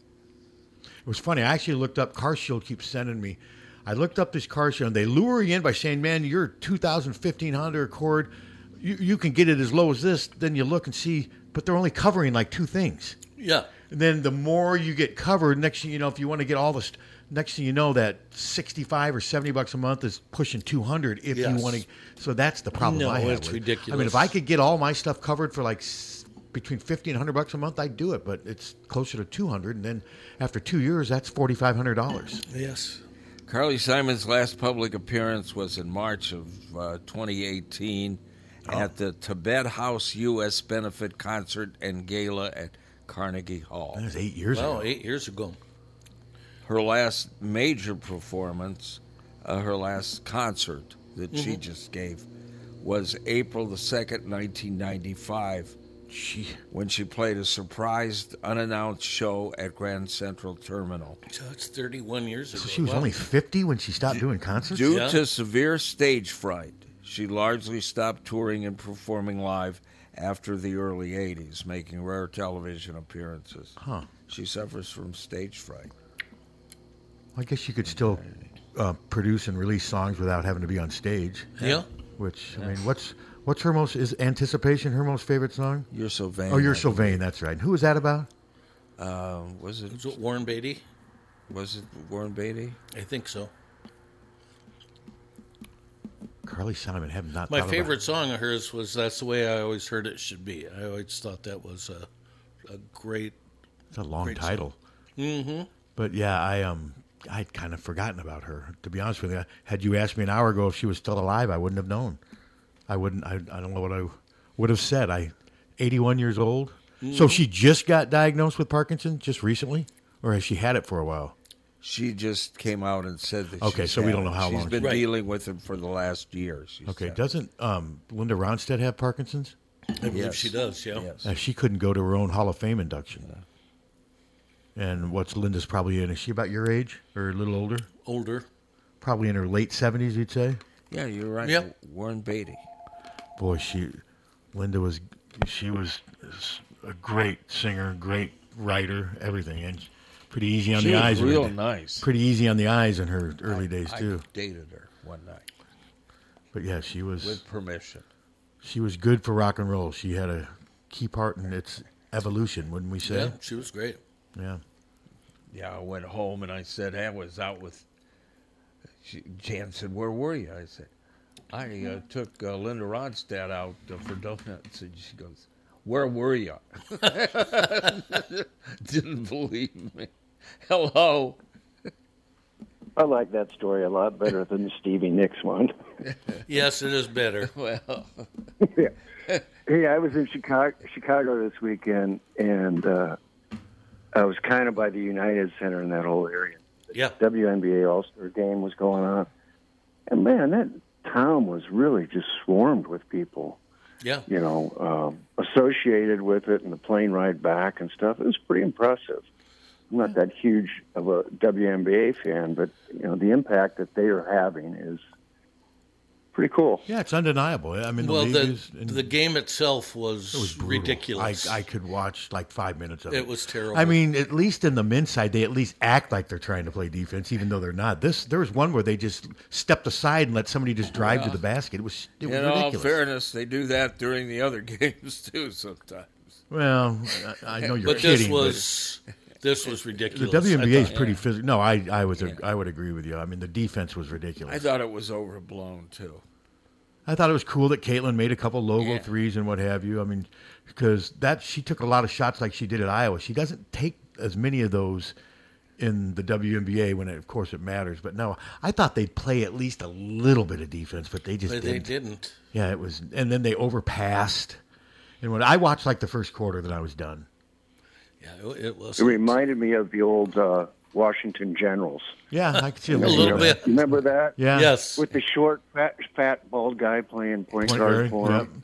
It was funny. I actually looked up, CarShield keeps sending me. I looked up this CarShield, and they lure you in by saying, man, your two thousand fifteen Honda Accord, you, you can get it as low as this. Then you look and see, but they're only covering like two things. Yeah. And then the more you get covered, next thing you know, if you want to get all this, next thing you know, that sixty-five or seventy bucks a month is pushing two hundred if Yes. you want to. So that's the problem No, I have. it's with- ridiculous. I mean, if I could get all my stuff covered for like s- between fifty and one hundred bucks a month, I'd do it. But it's closer to two hundred. And then after two years, that's forty-five hundred dollars. Yes. Carly Simon's last public appearance was in March of uh, twenty eighteen at the Tibet House U S Benefit Concert and Gala at Carnegie Hall. That was eight years Well, ago. eight years ago. Her last major performance, uh, her last concert that she Mhm. just gave, was April the second, nineteen ninety-five, Gee. when she played a surprised, unannounced show at Grand Central Terminal. So it's thirty-one years ago. So she was Wow. only fifty when she stopped doing concerts? Due Yeah. to severe stage fright, she largely stopped touring and performing live after the early eighties, making rare television appearances. Huh. She suffers from stage fright. I guess you could still uh, produce and release songs without having to be on stage. Yeah. Which, I mean, what's what's her most, is Anticipation her most favorite song? You're So Vain. Oh, You're I So Vain, that's right. And who was that about? Uh, was it Was it Warren Beatty? was it Warren Beatty? I think so. Carly Simon, have not My thought about- favorite song of hers was "That's the Way I Always Heard It Should Be." I always thought that was a, a great. It's a long great title. Mm-hmm. But yeah, I um, I'd kind of forgotten about her, to be honest with you. Had you asked me an hour ago if she was still alive, I wouldn't have known. I wouldn't. I, I don't know what I would have said. I, eighty-one years old. Mm-hmm. So she just got diagnosed with Parkinson's just recently, or has she had it for a while? She just came out and said that. Okay, she's so we don't had know how it. long She's been she- Right. dealing with it for the last year. she Okay, said. doesn't um, Linda Ronstadt have Parkinson's? I believe Yes. she does, yeah. Yes. Uh, she couldn't go to her own Hall of Fame induction. And what's Linda's probably in? Is she about your age or a little older? Older. Probably in her late seventies, you'd say? Yeah, you're right. Yep. Warren Beatty. Boy, she, Linda was, she was a great singer, great writer, everything, and pretty easy on She the was eyes. in her real day- nice. Pretty easy on the eyes in her early days I too. dated her one night But yeah, she was with permission. she was good for rock and roll. She had a key part in its evolution, wouldn't we say? Yeah, she was great. Yeah. Yeah, I went home and I said, I was out with. She, Jan said, "Where were you?" I said, "I uh, took uh, Linda Ronstadt out uh, for donuts." And she goes, "Where were you?" Didn't believe me. Hello. I like that story a lot better than the Stevie Nicks one. Yes, it is better. Well, yeah. Hey, I was in Chicago, Chicago this weekend, and uh, I was kind of by the United Center in that whole area. Yeah. W N B A All-Star Game was going on. And, man, that town was really just swarmed with people. Yeah. You know, um, associated with it and the plane ride back and stuff. It was pretty impressive. I'm not that huge of a W N B A fan, but, you know, the impact that they are having is pretty cool. Yeah, it's undeniable. I mean, the Well, the, ladies and- the game itself was, It was brutal. ridiculous. I, I could watch like five minutes of it. It was terrible. I mean, at least in the men's side, they at least act like they're trying to play defense, even though they're not. This there was one where they just stepped aside and let somebody just drive to Yeah. the basket. It was it was in all ridiculous. fairness, they do that during the other games too sometimes. Well, I, I know you're but kidding. this was this was but ridiculous. the W N B A I is thought. pretty physical. No, I I was I would agree with you. I mean, the defense was ridiculous. I thought it was overblown too. I thought it was cool that Caitlin made a couple logo Yeah. threes and what have you. I mean, because that she took a lot of shots like she did at Iowa. She doesn't take as many of those in the W N B A when, it, of course, it matters. But no, I thought they'd play at least a little bit of defense, but they just But didn't. they didn't. Yeah, it was, and then they overpassed. And when I watched like the first quarter, then I was done. Yeah, it, it was. It reminded me of the old uh, Washington Generals. Yeah, I could see a You little, know, bit. Remember that? Yeah. Yes. With the short, fat, fat bald guy playing point, Point guard guard, for him.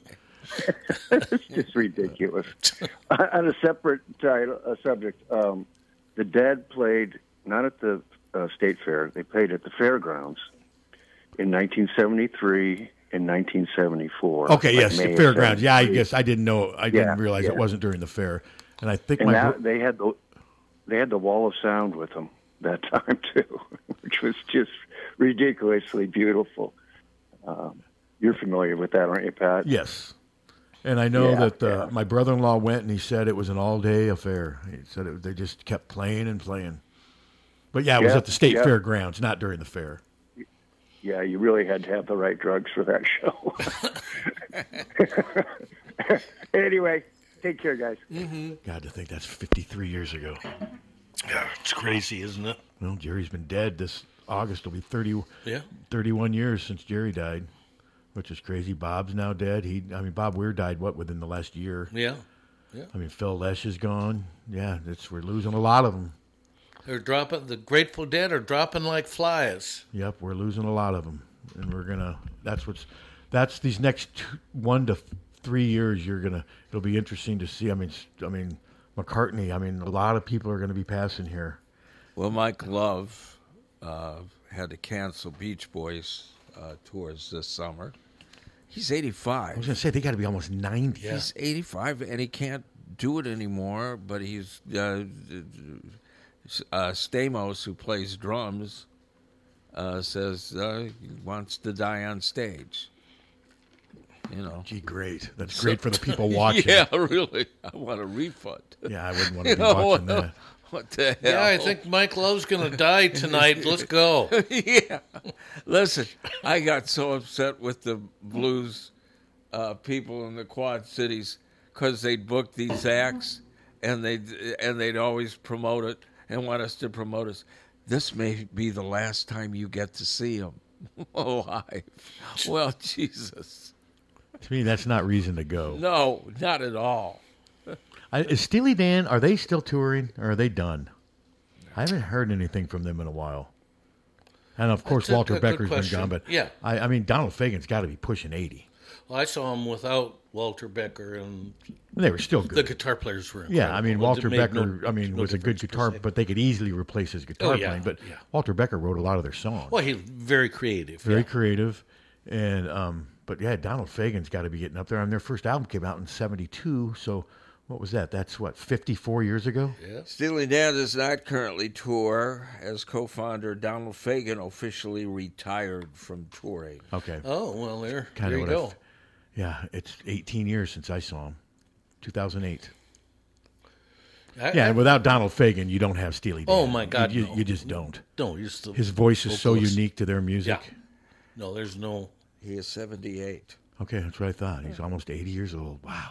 It's just ridiculous. On a separate title, a subject, um, the Dead played not at the uh, State Fair. They played at the fairgrounds in nineteen seventy-three and nineteen seventy-four. Okay, like yes, May the of fairgrounds. Yeah, I seventy-three. guess I didn't know. I Yeah, didn't realize it yeah. wasn't during the fair. And I think And my that, bro- they had the they had the Wall of Sound with them that time too, which was just ridiculously beautiful. Um, you're familiar with that, aren't you, Pat? Yes. And I know Yeah, that uh, my brother-in-law went and he said it was an all-day affair. He said it, they just kept playing and playing. But yeah, it was Yeah, at the state yeah. fairgrounds, not during the fair. Yeah, you really had to have the right drugs for that show. Anyway, take care, guys. Mm-hmm. God, to think that's fifty-three years ago. Yeah, it's crazy, isn't it? Well, Jerry's been dead. This August will be thirty, Yeah. thirty-one years since Jerry died, which is crazy. Bob's now dead. He, I mean, Bob Weir died, what, within the last year? Yeah. Yeah. I mean, Phil Lesh is gone. Yeah, it's we're losing a lot of them. They're dropping. The Grateful Dead are dropping like flies. Yep, we're losing a lot of them, and we're gonna. That's what's. That's these next two, one to three years. You're gonna. It'll be interesting to see. I mean, s- I mean, McCartney. I mean, a lot of people are going to be passing here. Well, Mike Love uh, had to cancel Beach Boys uh, tours this summer. He's eighty-five. I was going to say they got to be almost ninety. He's eighty-five, and he can't do it anymore. But he's uh, uh, Stamos, who plays drums, uh, says uh, he wants to die on stage. You know, gee, great. That's great for the people watching. Yeah, really. I want a refund. Yeah, I wouldn't want to You be know, watching what, that. What the hell? Yeah, I think Mike Love's going to die tonight. Let's go. Yeah. Listen, I got so upset with the blues uh, people in the Quad Cities because they'd book these acts and they'd, and they'd always promote it and want us to promote us. this may be the last time you get to see him. Oh, hi. Well, Jesus. To me, that's not reason to go. No, not at all. I, is Steely Dan, are they still touring or are they done? I haven't heard anything from them in a while. And, of course, That's a Walter good- good Becker's been question. gone. But Yeah. I, I mean, Donald Fagen's got to be pushing eighty. Well, I saw him without Walter Becker, and They were still good. The guitar players were incredible. Yeah, I mean, It Walter made Becker, no- I mean, no was a good difference per guitar, se. but they could easily replace his guitar Oh, yeah, playing. But yeah. Walter Becker wrote a lot of their songs. Well, he's very creative. Very yeah. creative. And, um, but yeah, Donald Fagen's got to be getting up there. I mean, their first album came out in seventy-two. So what was that? That's what, fifty-four years ago? Yeah. Steely Dan does not currently tour, as co-founder Donald Fagen officially retired from touring. Okay. Oh, well, there, Kinda there you what I go. f- Yeah, it's eighteen years since I saw him. two thousand eight. I- yeah, I- and without Donald Fagen, you don't have Steely Dan. Oh, my God, You, you, no. you just don't. No, you're still His voice is so vocalist. unique to their music. Yeah. No, there's no. He is seventy-eight. Okay, that's what I thought. He's almost eighty years old. Wow.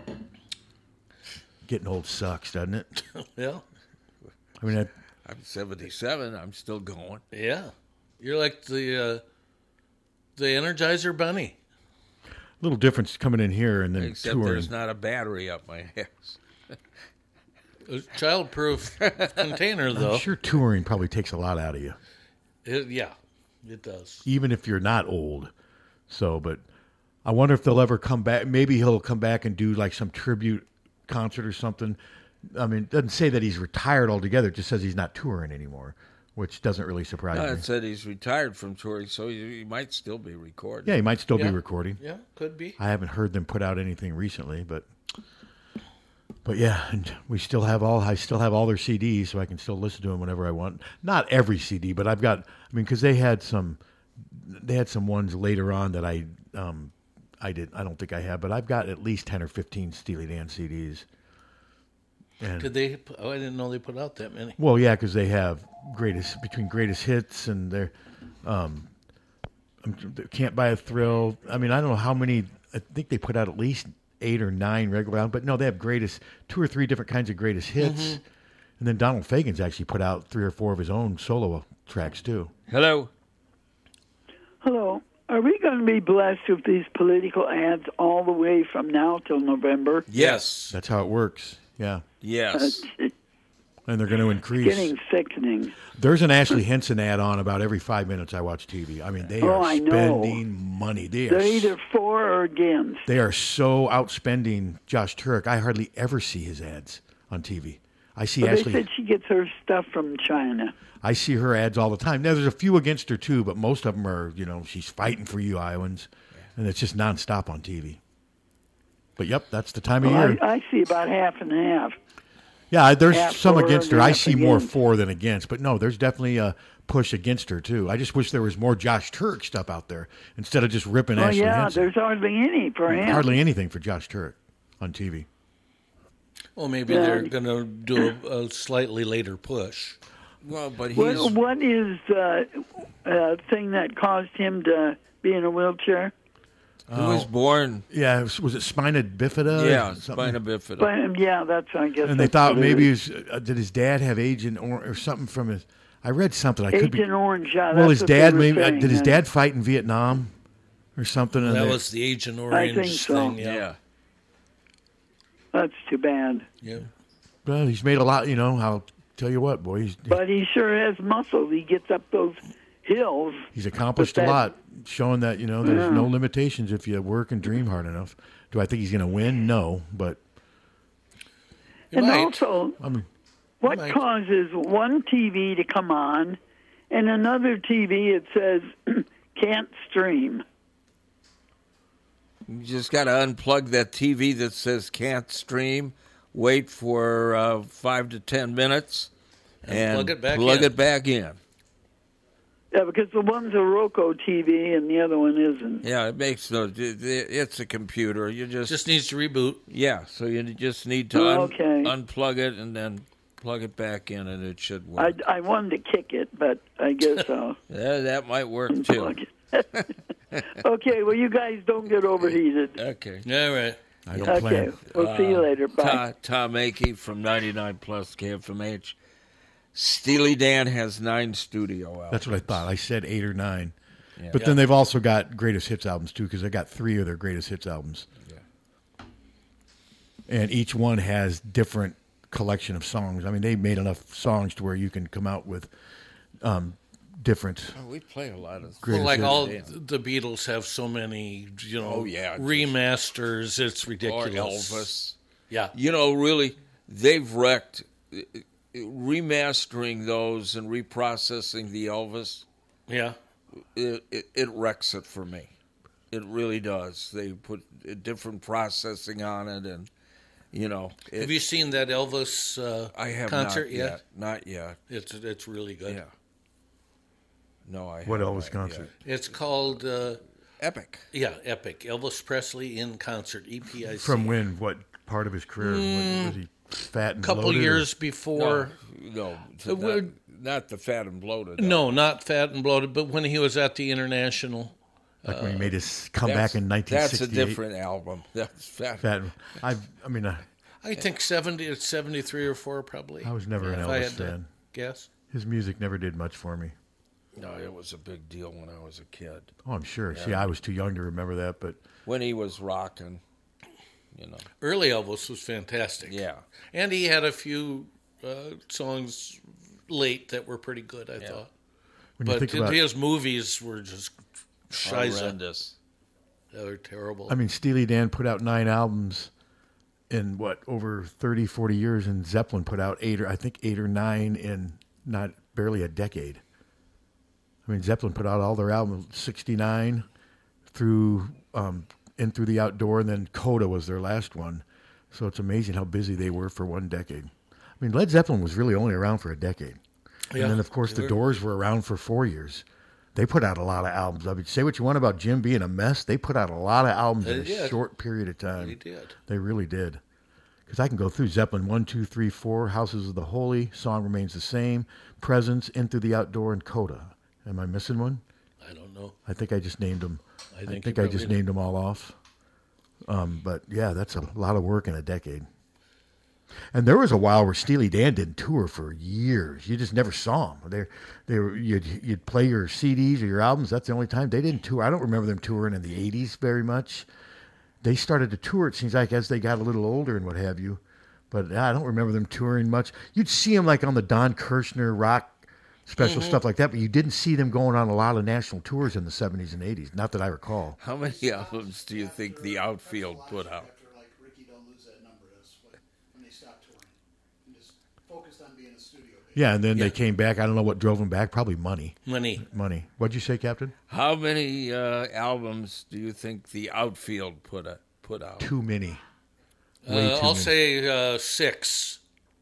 Getting old sucks, doesn't it? Yeah. I mean, I, I'm seventy-seven. I'm still going. Yeah. You're like the uh, the Energizer Bunny. little difference coming in here and then Except touring. there's not a battery up my ass. A childproof container, though. I'm sure touring probably takes a lot out of you, It, yeah, it does. even if you're not old. So, but I wonder if they'll ever come back. Maybe he'll come back and do like some tribute concert or something. I mean, it doesn't say that he's retired altogether. It just says he's not touring anymore, which doesn't really surprise No, me. it said he's retired from touring, so he, he might still be recording. Yeah, he might still Yeah. be recording. Yeah, could be. I haven't heard them put out anything recently, but but yeah, and we still have all I still have all their C Ds, so I can still listen to them whenever I want. Not every C D, but I've got. I mean, because they had some, they had some ones later on that I um I did I don't think I have, but I've got at least ten or fifteen Steely Dan C Ds. And Did they? Oh, I didn't know they put out that many. well, yeah, because they have greatest between greatest hits and their um, um, Can't Buy a Thrill. I mean, I don't know how many. I think they put out at least eight or nine regular albums, but no, they have greatest two or three different kinds of greatest hits. Mhm. And then Donald Fagen's actually put out three or four of his own solo tracks too. Hello. Hello. Are we going to be blessed with these political ads all the way from now till November? Yes. That's how it works. Yeah. Yes. It's And they're going to increase. getting sickening. There's an Ashley Henson ad on about every five minutes I watch T V. I mean, they Oh, are I know. spending money. They are They're either for or against. They are so outspending Josh Turek. I hardly ever see his ads on T V. I see But they Ashley. said she gets her stuff from China. I see her ads all the time. Now, there's a few against her too, but most of them are, you know, she's fighting for you Iowans, and it's just nonstop on T V. But yep, that's the time of Well, year. I, I see about half and half. Yeah, there's half some for against her. and I half see more against. for than against, but no, there's definitely a push against her too. I just wish there was more Josh Turek stuff out there instead of just ripping Oh, Ashley yeah, Henson. there's hardly any for him. Hardly anything for Josh Turek on T V. Well, maybe Yeah. they're going to do a, a slightly later push. Well, but he's What, what is the uh, thing that caused him to be in a wheelchair? he was born. Yeah, was, was it spina bifida? Yeah, or something? spina bifida. But, um, yeah, that's, I guess. And they that's thought what it maybe is. his, uh, did his dad have Agent Orange or something from his? I read something. I could be. Agent Orange, yeah. well, that's his what they dad were maybe uh, saying, did his yeah. dad fight in Vietnam or something? and That they- was the Agent Orange think so. thing. Yeah. Yeah. That's too bad. yeah. Well, he's made a lot. You know, I'll tell you what, boy, he's But he sure has muscles. He gets up those hills. he's accomplished But a that- lot, showing that you know there's Yeah. no limitations if you work and dream hard enough. Do I think he's going to win? No, but It And might. also, I mean, what might. causes one T V to come on and another T V it says can't stream? You just got to unplug that T V that says can't stream. Wait for uh, five to ten minutes, And and plug it back plug in. it back in. Yeah, because the one's a Roku T V and the other one isn't. Yeah, it makes no. it- It's a computer. You just Just needs to reboot. yeah. So you just need to Oh, un- okay. unplug it and then plug it back in, and it should work. I, I wanted to kick it, but I guess I'll Yeah, that might work too. unplug it. Okay, well, you guys don't get overheated. Okay. All right. I don't Okay, plan. we'll see you later. Bye. Tom, Tom Akey from ninety-nine plus K F M H. Steely Dan has nine studio albums. That's what I thought. I said eight or nine. Yeah. But Yeah. then they've also got greatest hits albums, too, because they got three of their greatest hits albums. Yeah. And each one has different collection of songs. I mean, they made enough songs to where you can come out with um, different. Oh, we play a lot of. Well, like hits. all the Beatles have so many, you know, Oh, yeah. remasters. It's Or ridiculous. Elvis. Yeah. You know, really, they've wrecked uh, remastering those and reprocessing the Elvis. Yeah. It, it, it wrecks it for me. It really does. They put a different processing on it, and you know. It, have you seen that Elvis uh, I have concert not yet? yet. Not yet. It's it's really good. Yeah. No, I. What haven't Elvis concert? yet. It's called uh, Epic. Yeah, Epic. Elvis Presley in concert. E P I C. From when? What part of his career? Mm, was he fat and couple bloated, or- years before. No, Uh, no not, not the fat and bloated. No, not fat and bloated, but when he was at the International. Like when he uh, made his comeback That's- in nineteen That's a sixty-eight. different album. That's fat. Fat. I. I mean, I, I think seventy, it's seventy-three or four probably. I was never an if I Elvis had to fan. guess. His music never did much for me. No, it was a big deal when I was a kid. Oh, I'm sure. Yeah. See, I was too young to remember that, but When he was rocking, you know. Early Elvis was fantastic. Yeah. And he had a few uh, songs late that were pretty good, I thought. When you but think about- his movies were just shiza. Horrendous. They were terrible. I mean, Steely Dan put out nine albums in what, over thirty, forty years, and Zeppelin put out eight or I think eight or nine in not barely a decade. I mean, Zeppelin put out all their albums sixty-nine through um, In Through the Outdoor, and then Coda was their last one. So it's amazing how busy they were for one decade. I mean, Led Zeppelin was really only around for a decade. Yeah, and then, of course, they the were. Doors were around for four years. They put out a lot of albums. I mean, say what you want about Jim being a mess. They put out a lot of albums They in a did. short period of time. They did. They really did. Because I can go through Zeppelin one, two, three, four, Houses of the Holy, Song Remains the Same, Presence, In Through the Outdoor, and Coda. Am I missing one? I don't know. I think I just named them. I I think think, you I just probably named them all off. Um, but yeah, that's a lot of work in a decade. And there was a while where Steely Dan didn't tour for years. You just never saw them. They, they were you'd you'd play your C Ds or your albums. That's the only time they didn't tour. I don't remember them touring in the eighties very much. They started to tour. It seems like as they got a little older and what have you. But I don't remember them touring much. You'd see them like on the Don Kirshner rock special Mhm. stuff like that, but you didn't see them going on a lot of national tours in the seventies and eighties. Not that I recall. How many albums do you think the Outfield put out? Yeah, and then Yeah. they came back. I don't know what drove them back. Probably money. Money. Money. What'd you say, Captain? How many uh, albums do you think the Outfield put a, put out? Too many. Uh, Way too I'll many. say uh, six.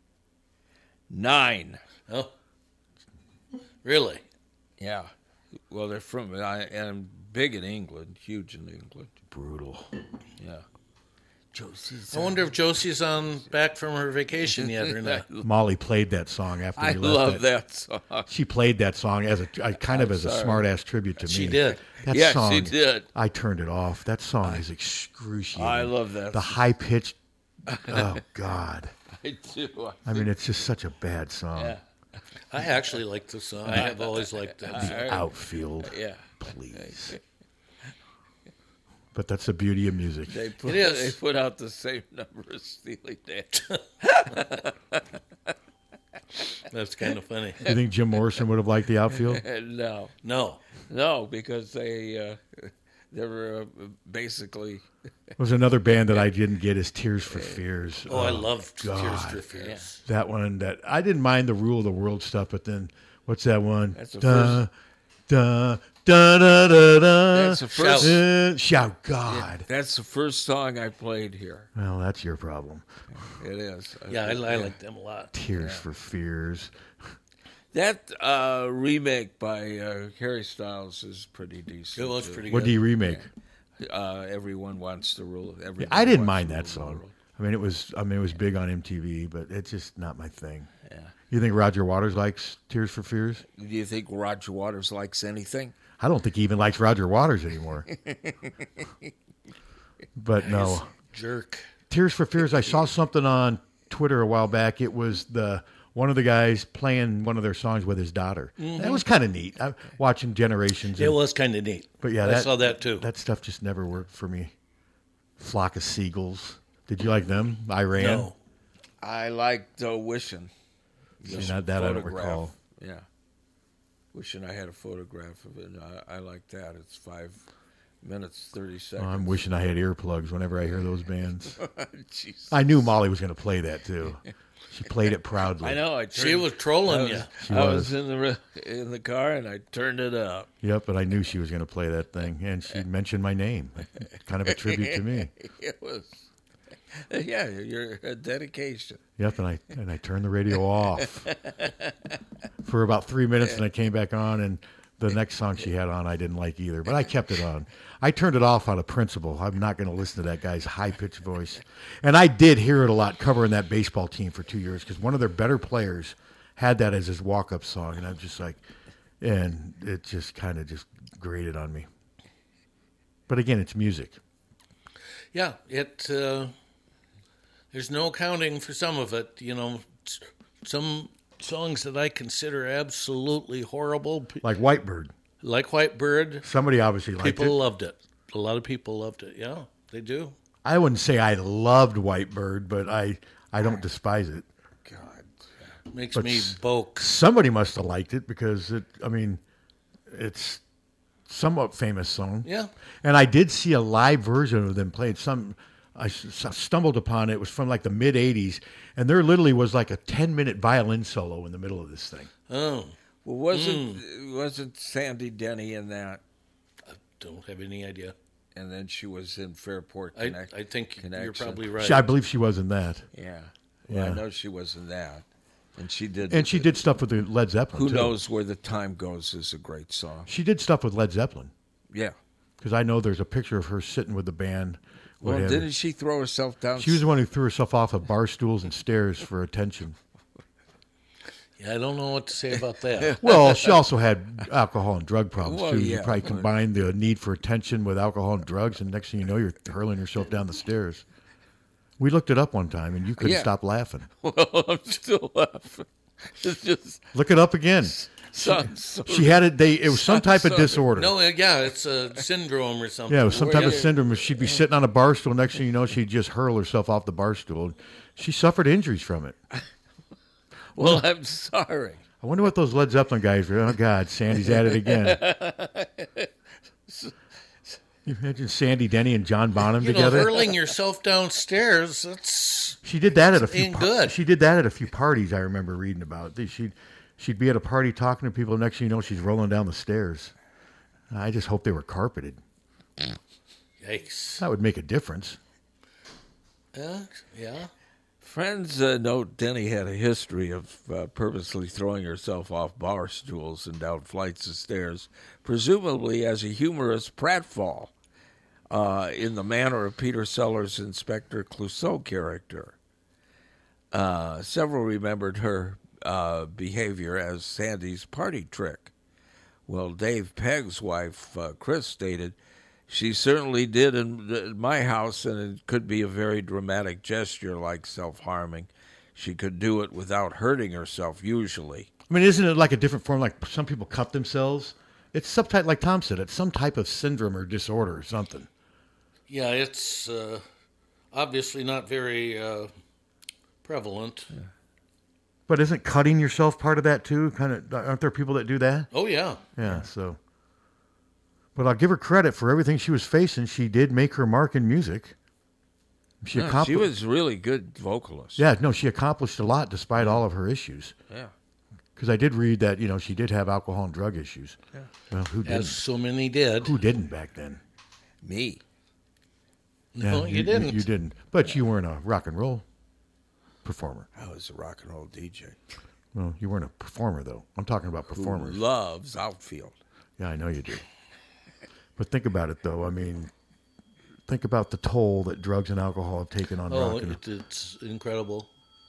Nine. Oh. Really? Yeah. Well, they're from, I, and big in England, huge in England. Brutal. Yeah. Josie's. I wonder if Josie's on back from her vacation yet or not. Molly played that song after I we left. love that song. She played that song as a I, kind of I'm as a sorry. smart ass tribute to She me. did. That Yes, song, she did. I turned it off. That song is excruciating. I love that The song. high pitched. Oh God. I do. I mean, it's just such a bad song. Yeah. I actually like the song. I have always liked that I- song. The Outfield. Yeah. Please. But that's the beauty of music. They put, It is. They put out the same number as Steely Dan. That's kind of funny. You think Jim Morrison would have liked the Outfield? no. No. No, because they uh, they were uh, basically. Was another band that I didn't get is Tears for Fears. Oh, I loved Tears God. for Fears. That one that I didn't mind the Rule of the World stuff, but then what's that one? That's the da, da, da, da, da, da. That's the first. Uh, shout God. That's the first song I played here. Well, that's your problem. It is. Yeah, I, I like them a lot. Tears for Fears. That uh, remake by uh, Harry Styles is pretty decent. It was too. pretty What good. do you remake? Uh, everyone wants to rule. Yeah, Everyone I didn't wants mind to that rule the song. world. I mean, it was. I mean, it was big on M T V, but it's just not my thing. Yeah. You think Roger Waters likes Tears for Fears? Do you think Roger Waters likes anything? I don't think he even likes Roger Waters anymore. But no. Jerk. Tears for Fears, I saw something on Twitter a while back. It was the one of the guys playing one of their songs with his daughter. Mhm. That was kind of neat. I, watching Generations. It and- was kind of neat. But yeah, I that, saw that too. That stuff just never worked for me. Flock of Seagulls. Did you like them? Iran? No. I liked uh, Wishing. See, The not that I don't photograph. recall. Yeah. Wishing I had a photograph of it. I, I like that. It's five minutes, thirty Oh, seconds. I'm wishing I had earplugs whenever I hear those bands. Jesus. I knew Molly was going to play that too. She played it proudly. I know. I She turned- was trolling I was, you. She I was. was in the re- in the car and I turned it up. Yep, but I knew she was going to play that thing, and she mentioned my name. Kind of a tribute to me. It was. Yeah, your dedication. Yep, and I and I turned the radio off for about three minutes, and I came back on, and the next song she had on I didn't like either, but I kept it on. I turned it off out of principle. I'm not going to listen to that guy's high-pitched voice. And I did hear it a lot covering that baseball team for two years because one of their better players had that as his walk-up song, and I'm just like, and it just kind of just grated on me. But again, it's music. Yeah, it. Uh, there's no accounting for some of it. You know, s- some songs that I consider absolutely horrible, p- Like Whitebird. like Whitebird. Somebody obviously liked People it. loved it. A lot of people loved it. Yeah, they do. I wouldn't say I loved Whitebird, but I, I don't despise it. Makes But me s- boke. Somebody must have liked it because it. I mean, it's somewhat famous song. Yeah. And I did see a live version of them played. Some I s- stumbled upon it. It was from like the mid eighties, and there literally was like a ten minute violin solo in the middle of this thing. Oh, Well, wasn't Mm. wasn't Sandy Denny in that? Don't have any idea. And then she was in Fairport I- Connect. I think you're Connection. probably right. She, I believe she was in that. Yeah. Well, Yeah. I know she was in that, and she did. And she did stuff with the Led Zeppelin. Who too. knows where the time goes is a great song. She did stuff with Led Zeppelin. Yeah. Because I know there's a picture of her sitting with the band. Well, with him. didn't she throw herself down? She was the one who threw herself off of bar stools and stairs for attention. Yeah, I don't know what to say about that. Well, she also had alcohol and drug problems Well, too. You yeah. probably combine the need for attention with alcohol and drugs, and next thing you know, you're hurling yourself down the stairs. We looked it up one time, and you couldn't Yeah. stop laughing. Well, I'm still laughing. It's just Look it up again. Son, she, she had it. They it was some type of So- disorder. No, uh, yeah, it's a syndrome or something. Yeah, it was some Where type of you- syndrome. She'd be sitting on a bar stool. Next thing you know, she'd just hurl herself off the bar stool. She suffered injuries from it. Well, I'm sorry. I wonder what those Led Zeppelin guys were. Oh, God, Sandy's at it again. You imagine Sandy Denny and John Bonham You know, together? hurling yourself downstairs, that's She did that at a few. ain't par- good. She did that at a few parties. I remember reading about. She'd she'd be at a party talking to people. Next thing you know, she's rolling down the stairs. I just hope they were carpeted. Yikes. That would make a difference. Uh, yeah. Friends uh, note Denny had a history of uh, purposely throwing herself off bar stools and down flights of stairs, presumably as a humorous pratfall, uh, in the manner of Peter Sellers' Inspector Clouseau character. Uh, several remembered her uh, behavior as Sandy's party trick. Well, Dave Pegg's wife, uh, Chris, stated, "She certainly did in, in my house, and it could be a very dramatic gesture like self-harming. She could do it without hurting herself, usually." I mean, isn't it like a different form? Like some people cut themselves. It's some type, like Tom said, it's some type of syndrome or disorder or something. Yeah, it's uh, obviously not very uh, prevalent. But isn't cutting yourself part of that too? Kind of, aren't there people that do that? Oh, yeah. Yeah. So, but I'll give her credit for everything she was facing. She did make her mark in music. She No, she accomplished. was a really good vocalist. Yeah, no, she accomplished a lot despite all of her issues. Yeah. Because I did read that, you know, she did have alcohol and drug issues. Yeah. Well, who didn't? As so many did. Who didn't back then? Me. No, you didn't. You, didn't. But you weren't a rock and roll performer. I was a rock and roll D J. Well, you weren't a performer, though. I'm talking about performers. Who loves outfield. Yeah, I know you do. But think about it, though. I mean, think about the toll that drugs and alcohol have taken on Oh, rock and it, it's incredible.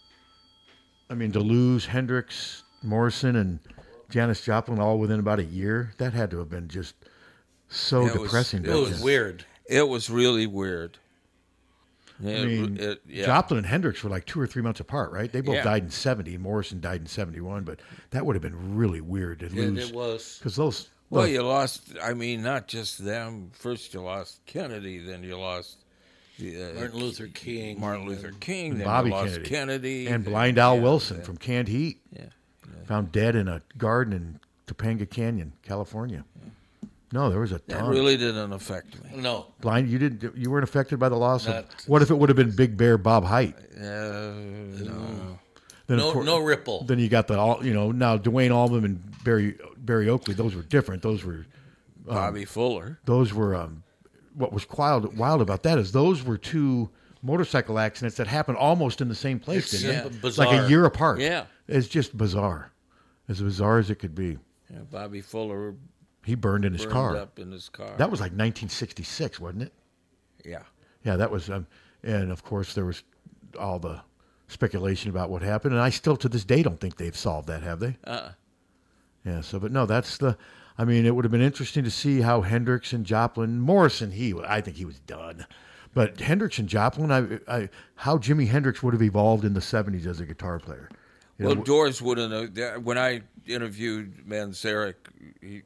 I mean, to lose Hendrix, Morrison, and Janis Joplin all within about a year, that had to have been just so It was- depressing. it back was then. weird. It was really weird. Yeah, I mean, it- yeah. Joplin and Hendrix were like two or three months apart, right? They both Yeah. died in seventy. Morrison died in seventy-one, but that would have been really weird to It, lose. it was. Because those. Well, look, you lost. I mean, not just them. First, you lost Kennedy. Then you lost the, uh, Martin Luther King. Martin Luther King. Then Bobby you lost Kennedy. Kennedy. and then- Blind Al yeah, Wilson yeah. from Canned Heat. Yeah. Found dead in a garden in Topanga Canyon, California. No, there was a That ton. really didn't affect me. No. Blind, you didn't. You weren't affected by the loss of. Not- What if it would have been Big Bear Bob Height? Uh, no. Then, of No- course- no ripple. Then you got the all. You know, now Dwayne Allman and Barry Barry Oakley. Those were different. Those were um, Bobby Fuller. Those were um, what was wild wild about that is those were two motorcycle accidents that happened almost in the same place. It's, didn't yeah, they? bizarre. Like a year apart. Yeah. It's just bizarre, as bizarre as it could be. Yeah, Bobby Fuller. He burned in his burned car. up in his car. That was like nineteen sixty-six, wasn't it? Yeah. Yeah, that was, um, and of course there was all the speculation about what happened, and I still to this day don't think they've solved that, have they? Uh. Yeah. So, but no, that's the. I mean, it would have been interesting to see how Hendrix and Joplin, Morrison, he, I think he was done, but Hendrix and Joplin, I, I, how Jimi Hendrix would have evolved in the seventies as a guitar player. You Well, know, Doors wouldn't have. When I interviewed Manzarek, he,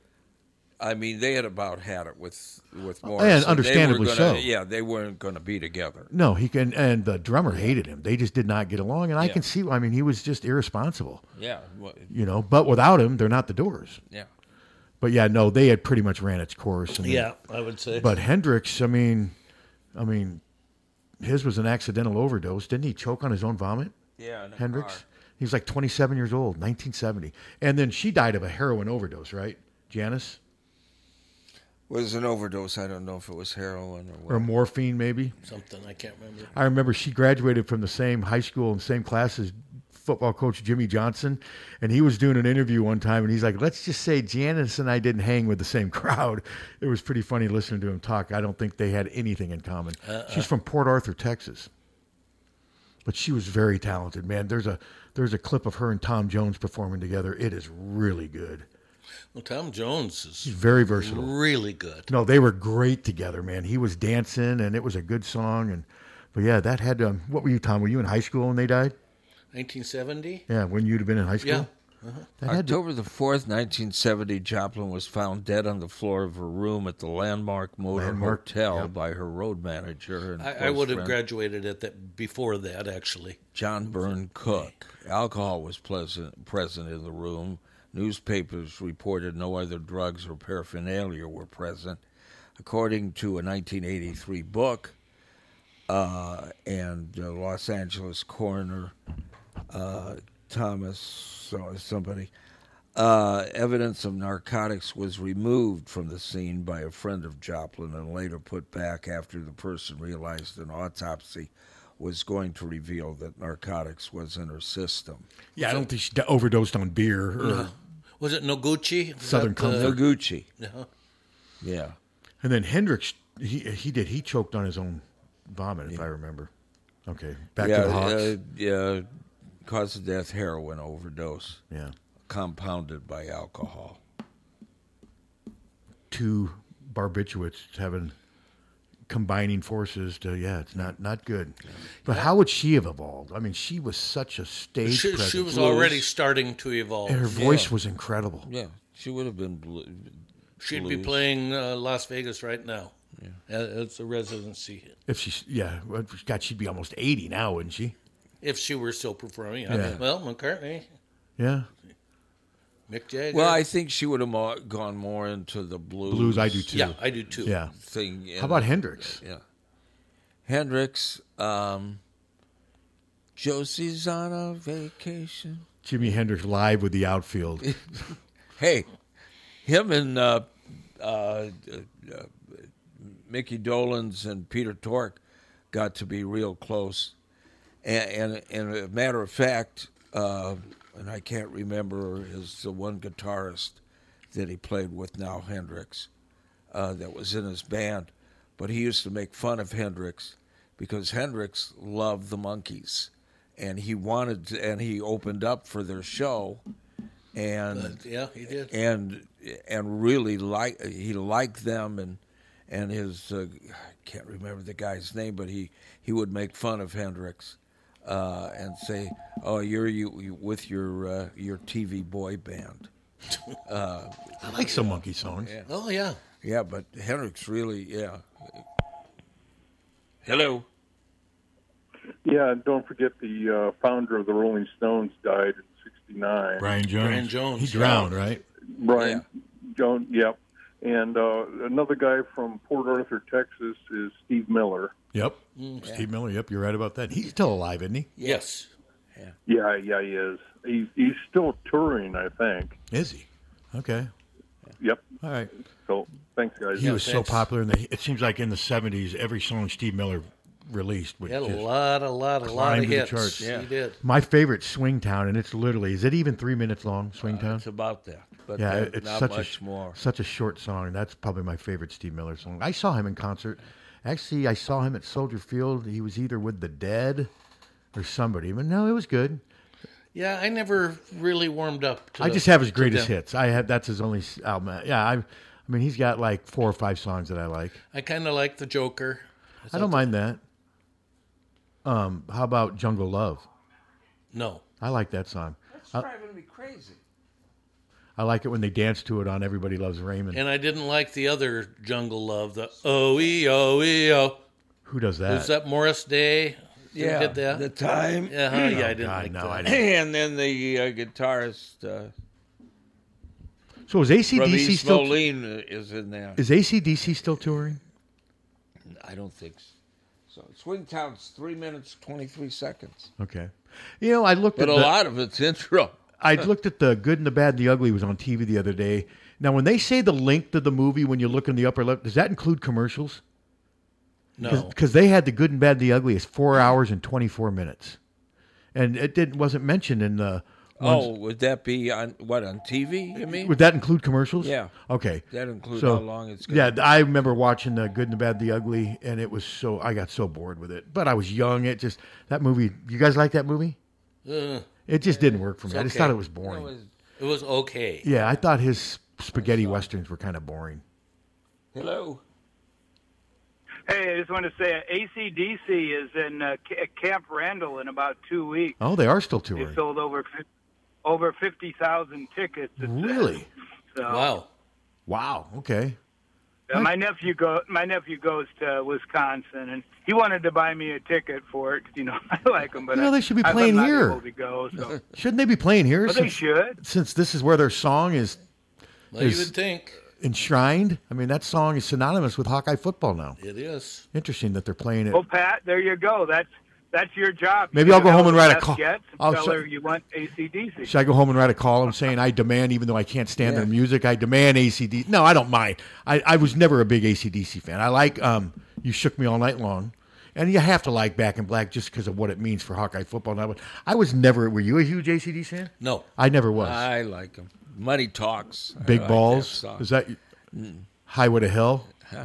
I mean, they had about had it with with Morrison. and understandably they were gonna, so. Yeah, they weren't going to be together. No, he can, and the drummer hated him. They just did not get along, and I Yeah. can see. I mean, he was just irresponsible. Yeah. Well, You know, but without him, they're not the Doors. yeah. But yeah, no, they had pretty much ran its course. And Yeah, I would say. But Hendrix, I mean, I mean, his was an accidental overdose. Didn't he choke on his own vomit? Yeah, in a Hendrix. car. He was like twenty-seven years old, nineteen seventy, and then she died of a heroin overdose, right, Janice? Was an overdose. I don't know if it was heroin or what. Or morphine, maybe. Something I can't remember. I remember she graduated from the same high school and same class as football coach Jimmy Johnson, and he was doing an interview one time, and he's like, let's just say Janice and I didn't hang with the same crowd. It was pretty funny listening to him talk. I don't think they had anything in common. Uh-uh. She's from Port Arthur, Texas. But she was very talented, man. There's a there's a clip of her and Tom Jones performing together. It is really good. Well, Tom Jones is He's very versatile. really good. No, they were great together, man. He was dancing, and it was a good song. And but yeah, that had. Um, what were you, Tom? Were you in high school when they died? nineteen seventy? Yeah, when you'd have been in high school. Yeah. Uh-huh. That had to- October the fourth, nineteen seventy, Joplin was found dead on the floor of her room at the Landmark Motor Landmark, Hotel yep. by her road manager. And I, I close would have friend, graduated at that before that, actually. John Byrne Cook. Alcohol was present, present in the room. Newspapers reported no other drugs or paraphernalia were present. According to a nineteen eighty-three book, uh, and uh, Los Angeles coroner uh, Thomas, or somebody, uh, evidence of narcotics was removed from the scene by a friend of Joplin and later put back after the person realized an autopsy was going to reveal that narcotics was in her system. Yeah, I don't think she overdosed on beer. Or No. Was it Noguchi? Was Southern that, uh, Comfort. Noguchi. No. Yeah. And then Hendrix, he he did. He choked on his own vomit, if I remember. Okay, back yeah, to the Hawks. Uh, yeah, cause of death, heroin overdose. Yeah. Compounded by alcohol. Two barbiturates having combining forces to yeah, it's not not good. But how would she have evolved? I mean, she was such a stage She, presence. she was already starting to evolve. And her voice Yeah. was incredible. Yeah, she would have been blue. She'd be blues. playing uh, Las Vegas right now. Yeah. It's a residency. If she's yeah, well, God, she'd be almost eighty now, wouldn't she? If she were still performing. Yeah. I mean, well, McCartney, Yeah. Mick Jagger. Well, I think she would have mo- gone more into the blues. Blues, I do too. Yeah, I do too. Yeah. Thing. How about Hendrix? Yeah. Hendrix. Um, Josie's on a vacation. Jimi Hendrix live with the outfield. Hey, him and uh, uh, uh, uh, Mickey Dolenz and Peter Tork got to be real close. And, and, and a matter of fact, uh, and I can't remember, is the one guitarist that he played with now, Hendrix, uh, that was in his band. But he used to make fun of Hendrix because Hendrix loved the Monkees. And he wanted to, and he opened up for their show. And But, yeah, he did. and and really like he liked them and and his uh, I can't remember the guy's name, but he, he would make fun of Hendrix uh, and say, "Oh, you're you, you with your uh, your T V boy band." Uh, I like some Monkey songs. Yeah. Oh yeah, yeah, but Hendrix really, yeah. Hello. Yeah, don't forget the uh, founder of the Rolling Stones died in sixty-nine. Brian Jones. Brian Jones. He drowned, right? Brian Jones, yep. And uh, another guy from Port Arthur, Texas is Steve Miller. Yep. Mm, yeah. Steve Miller, yep, you're right about that. He's still alive, isn't he? Yes. Yeah, yeah, yeah he is. He's, he's still touring, I think. Is he? Okay. Yep. All right. So, thanks, guys. He Yeah, was so thanks. popular, in the, it seems like in the seventies, every song Steve Miller released would He had a just lot, a lot, a lot climb of to the hits. charts. Yeah. He did. My favorite, Swing Town, and it's literally, is it even three minutes long, Swing Town? It's about that, but yeah, not- it's not such much a, more. Such a short song. That's probably my favorite Steve Miller song. I saw him in concert. Actually, I saw him at Soldier Field. He was either with The Dead or somebody. But no, it was good. Yeah, I never really warmed up to I just have his to greatest them. hits. I have that's his only s- album. Yeah, I, I mean he's got like four or five songs that I like. I kind of like the Joker. I don't mind that. Um, how about Jungle Love? No. I like that song. That's I, driving me crazy. I like it when they dance to it on Everybody Loves Raymond. And I didn't like the other Jungle Love, the oh e oh e oh. Who does that? Was that Morris Day? Who Yeah, did that? the time. Yeah, huh, Oh, yeah, I didn't God, like no, that. I didn't. And then the uh, guitarist, uh, So is A C D C Ravi still? Smollin is in there. Is A C D C still touring? I don't think so. So Swing Town's three minutes twenty-three seconds, Okay. You know, I looked but at a the, lot of it's intro. I looked at the Good and the Bad and the Ugly was on T V the other day. Now, when they say the length of the movie, when you look in the upper left, does that include commercials? No. Because they had the Good and Bad and the Ugly as four hours and twenty-four minutes, and it didn't wasn't mentioned in the. ones- Oh, would that be on what on T V? You mean? Would that include commercials? Yeah. Okay. That includes So, how long it's. Yeah, Gonna I remember watching the Good and the Bad, the Ugly, and it was so I got so bored with it. But I was young. It just that movie. You guys like that movie? Uh, It just didn't work for me. it's I just okay. thought it was boring. It was- It was okay. Yeah, I thought his spaghetti westerns were kind of boring. Hello. Hey, I just want to say A C D C is in uh, Ca- Camp Randall in about two weeks. Oh, they are still They touring. sold over fif- over fifty thousand tickets. It says. Really? So, Wow. Wow. Okay. uh, my nephew go my nephew goes to Wisconsin, and he wanted to buy me a ticket for it 'cause, you know I like him, but You know, I, they should be I'm playing not here. able to go, so. Shouldn't they be playing here? Well, they since, should. Since this is where their song is, Well, you is would think enshrined. I mean, that song is synonymous with Hawkeye football now. it is. Interesting that they're playing it. Well, Pat, there you go. That's that's your job. Maybe You I'll go know home and the write a best call- Gets and I'll tell sh- her you want A C D C. Should I go home and write a column saying I demand, even though I can't stand Yeah. their music, I demand A C D C? No, I don't mind. I, I was never a big A C D C fan. I like um, You Shook Me All Night Long. And you have to like Back in Black just because of what it means for Hawkeye football now. But I was never, were you a huge A C D C fan? No. I never was. I like them. Money Talks. I Big like Balls? that song. Is that Highway to Hell?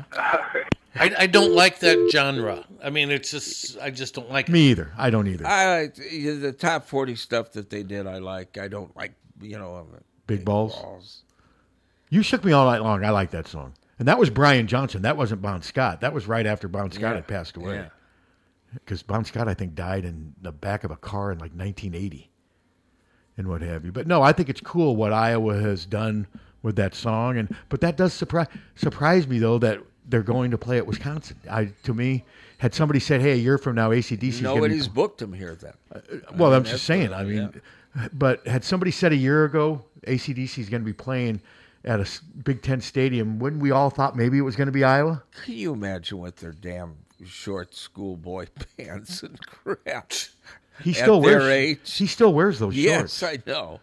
I, I don't like that genre. I mean, it's just I just don't like it. Me either. I don't either. I like the top forty stuff that they did. I like. I don't like. You know, Big, balls. You Shook Me All Night Long. I like that song. And that was Brian Johnson. That wasn't Bon Scott. That was right after Bon Scott Yeah. had passed away. Yeah. Because Bon Scott, I think, died in the back of a car in like nineteen eighty and what have you. But no, I think it's cool what Iowa has done with that song. And but that does surprise surprise me, though, that they're going to play at Wisconsin. I To me, had somebody said, hey, a year from now, A C D C is going to be... Nobody's booked them here then. Well, I I'm mean, just that's saying. what- I mean, yeah. but had somebody said a year ago A C D C is going to be playing at a s- Big Ten stadium, wouldn't we all thought maybe it was going to be Iowa? Can you imagine with their damn short schoolboy pants and crap? He At still their wears. age. He still wears those Yes, shorts. I know.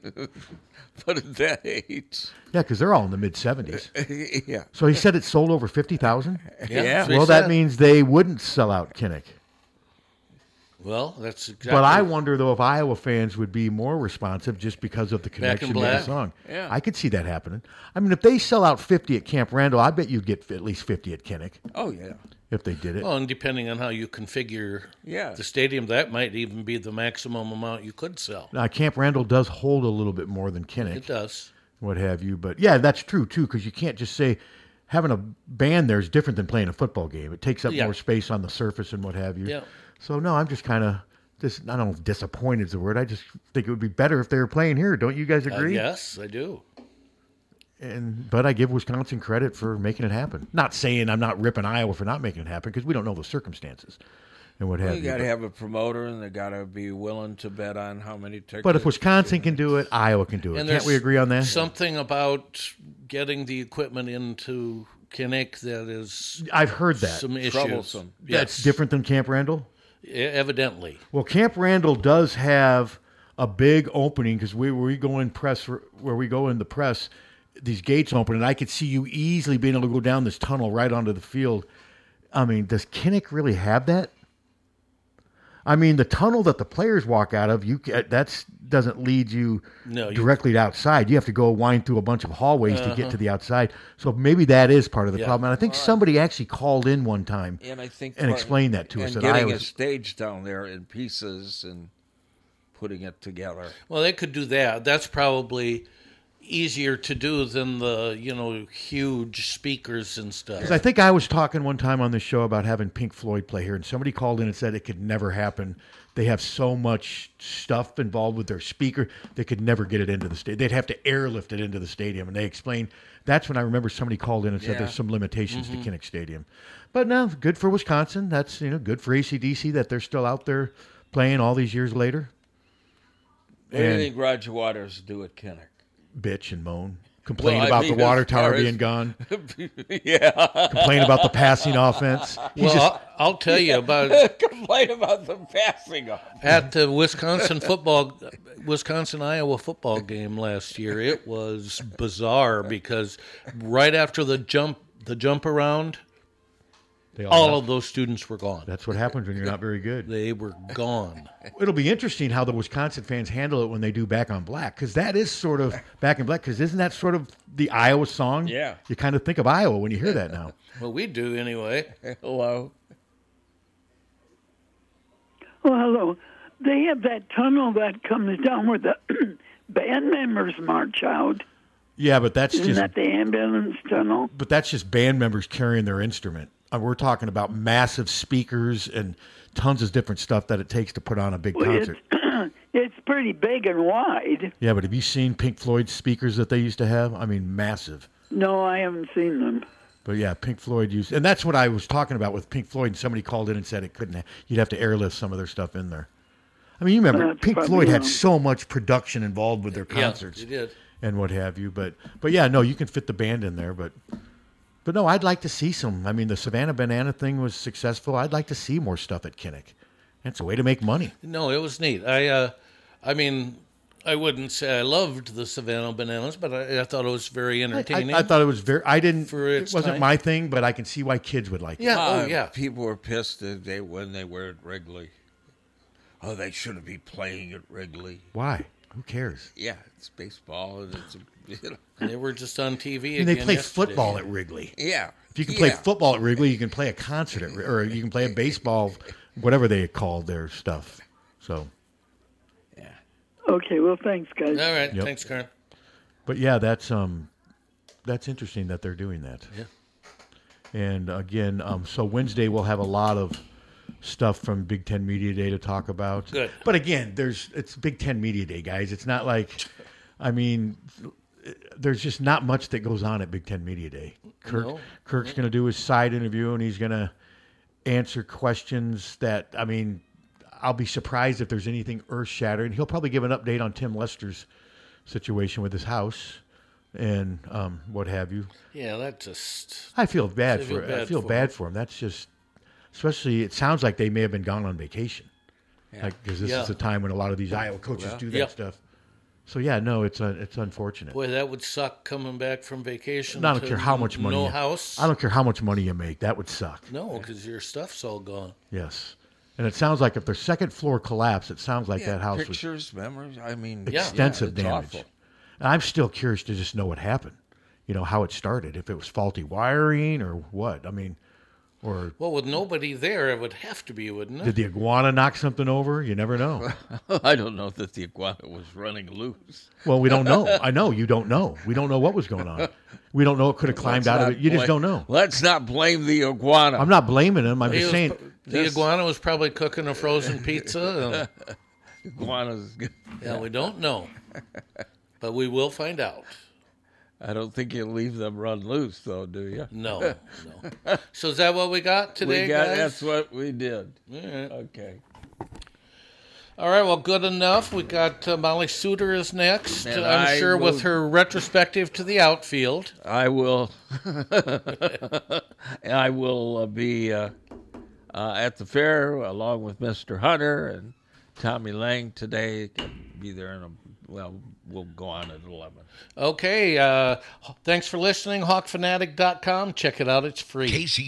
But at that age, Yeah, because they're all in the mid seventies. yeah. So he said it sold over fifty thousand. Yeah, that's what he Well, that said. means they wouldn't sell out Kinnick. Well, that's exactly. But I wonder though if Iowa fans would be more responsive just because of the Back in connection to the Black. song. Yeah. I could see that happening. I mean, if they sell out fifty at Camp Randall, I bet you'd get at least fifty at Kinnick. Oh yeah. If they did it. Well, and depending on how you configure Yeah. the stadium, that might even be the maximum amount you could sell. Now, Camp Randall does hold a little bit more than Kinnick. It does. What have you. But yeah, that's true too, because you can't just say, having a band there is different than playing a football game. It takes up Yeah. more space on the surface and what have you. Yeah. So no, I'm just kind of just I don't know if disappointed is the word. I just think it would be better if they were playing here. Don't you guys Uh, agree? yes, I do. And but I give Wisconsin credit for making it happen. Not saying I'm not ripping Iowa for not making it happen because we don't know the circumstances and what Well, have you you. got to But, have a promoter, and they got to be willing to bet on how many tickets. but if Wisconsin can do it, Iowa can do it. And Can't there's we agree on that? Something about getting the equipment into Kinnick that is I've heard that. some issues. Troublesome. That's Yes, different than Camp Randall. E- evidently. Well, Camp Randall does have a big opening because we where we go in press where we go in the press, these gates open, and I could see you easily being able to go down this tunnel right onto the field. I mean, does Kinnick really have that? I mean, the tunnel that the players walk out of, you ca- that's doesn't lead you No, you- directly to outside. You have to go wind through a bunch of hallways to Uh-huh. get to the outside. So maybe that is part of the Yeah. problem. And I think somebody actually called in one time and I think and part- explained that to us. And that getting I a was, stage down there in pieces and putting it together. Well, they could do that. That's probably easier to do than the, you know, huge speakers and stuff. 'Cause I think I was talking one time on this show about having Pink Floyd play here, and somebody called in and said it could never happen. They have so much stuff involved with their speaker, they could never get it into the stadium. They'd have to airlift it into the stadium, and they explained that's when I remember somebody called in and said Yeah. there's some limitations Mm-hmm. to Kinnick Stadium. But no, good for Wisconsin. That's you know good for A C D C that they're still out there playing all these years later. What do you And think Roger Waters do at Kinnick? bitch and moan. Complain Well, I about mean, the water as far tower as- being gone. yeah. Complain about the passing offense. He's Well, just I'll, I'll tell you about Complain about the passing off. at the Wisconsin football, Wisconsin Iowa football game last year. It was bizarre because right after the jump, the jump around, they all left. of those students were gone. That's what happens when you're not very good. They were gone. It'll be interesting how the Wisconsin fans handle it when they do Back on Black, because that is sort of Back in Black, because isn't that sort of the Iowa song? Yeah. You kind of think of Iowa when you hear that now. Well, we do anyway. Hello. Oh, hello. They have that tunnel that comes down where the band members march out. Yeah, but that's Isn't just that the ambulance tunnel? but that's just band members carrying their instrument. Uh, We're talking about massive speakers and tons of different stuff that it takes to put on a big Well, concert. it's, it's pretty big and wide. Yeah, but have you seen Pink Floyd's speakers that they used to have? I mean, massive. No, I haven't seen them. But yeah, Pink Floyd used, and that's what I was talking about with Pink Floyd. And somebody called in and said it couldn't. Ha- you'd have to airlift some of their stuff in there. I mean, you remember That's Pink probably Floyd had wrong. so much production involved with their concerts Yeah, they did. and what have you. But but yeah, no, you can fit the band in there. But but no, I'd like to see some. I mean, the Savannah Banana thing was successful. I'd like to see more stuff at Kinnick. That's a way to make money. No, it was neat. I, uh, I mean, I wouldn't say I loved the Savannah Bananas, but I, I thought it was very I, entertaining. I, I thought it was very. I didn't. For It its wasn't time. my thing, but I can see why kids would like it. Yeah. Uh, oh, yeah. People were pissed that they when they were at Wrigley. Oh, they shouldn't be playing at Wrigley. Why? Who cares? Yeah, it's baseball and it's you know. They were just on T V And they again play yesterday. football at Wrigley. Yeah. If you can play Yeah. football at Wrigley, you can play a concert at, or you can play a baseball, whatever they call their stuff. So, Okay, well, thanks, guys. All right. Yep. Thanks, Karen. but yeah, that's um, that's interesting that they're doing that. Yeah. And again, um, so Wednesday we'll have a lot of stuff from Big Ten Media Day to talk about. Good. But again, there's it's Big Ten Media Day, guys. It's not like, I mean, there's just not much that goes on at Big Ten Media Day. Kirk, No. Kirk's going to do his side interview, and he's going to answer questions that, I mean, I'll be surprised if there's anything earth-shattering. He'll probably give an update on Tim Lester's situation with his house and um, what have you. Yeah, that just. I feel bad I for feel I bad feel for bad him. for him. That's just, especially, it sounds like they may have been gone on vacation. Yeah. Like, because this Yeah. is the time when a lot of these Iowa coaches Well, do that yeah. stuff. So yeah, no, it's uh, it's unfortunate. Boy, that would suck coming back from vacation. I don't to care how much money. No you, house. I don't care how much money you make. That would suck. No, because your stuff's all gone. Yes, and it sounds like if their second floor collapsed, it sounds like Yeah, that house was pictures, memories. I mean, extensive yeah, it's damage. awful. And I'm still curious to just know what happened. You know how it started. If it was faulty wiring or what. I mean, Or Well, with nobody there, it would have to be, wouldn't it? did the iguana knock something over? You never know. I don't know that the iguana was running loose. Well, we don't know. I know you don't know. We don't know what was going on. We don't know it could have climbed Let's out of not it. You just blame- don't know. Let's not blame the iguana. I'm not blaming him. I'm He just was saying. pro- the iguana was probably cooking a frozen pizza. Iguanas. Yeah, we don't know, but we will find out. I don't think you leave them run loose, though, do you? No, no. So is that what we got today, we got, guys? That's what we did. All right. Okay. All right, well, good enough. We got uh, Molly Suter is next. And I'm I sure will- with her retrospective to the outfield. I will. I will uh, be uh, uh, at the fair along with Mister Hunter and Tommy Lang today. Be there in a well. We'll go on at eleven. Okay. Uh, thanks for listening. hawk fanatic dot com. Check it out. It's free.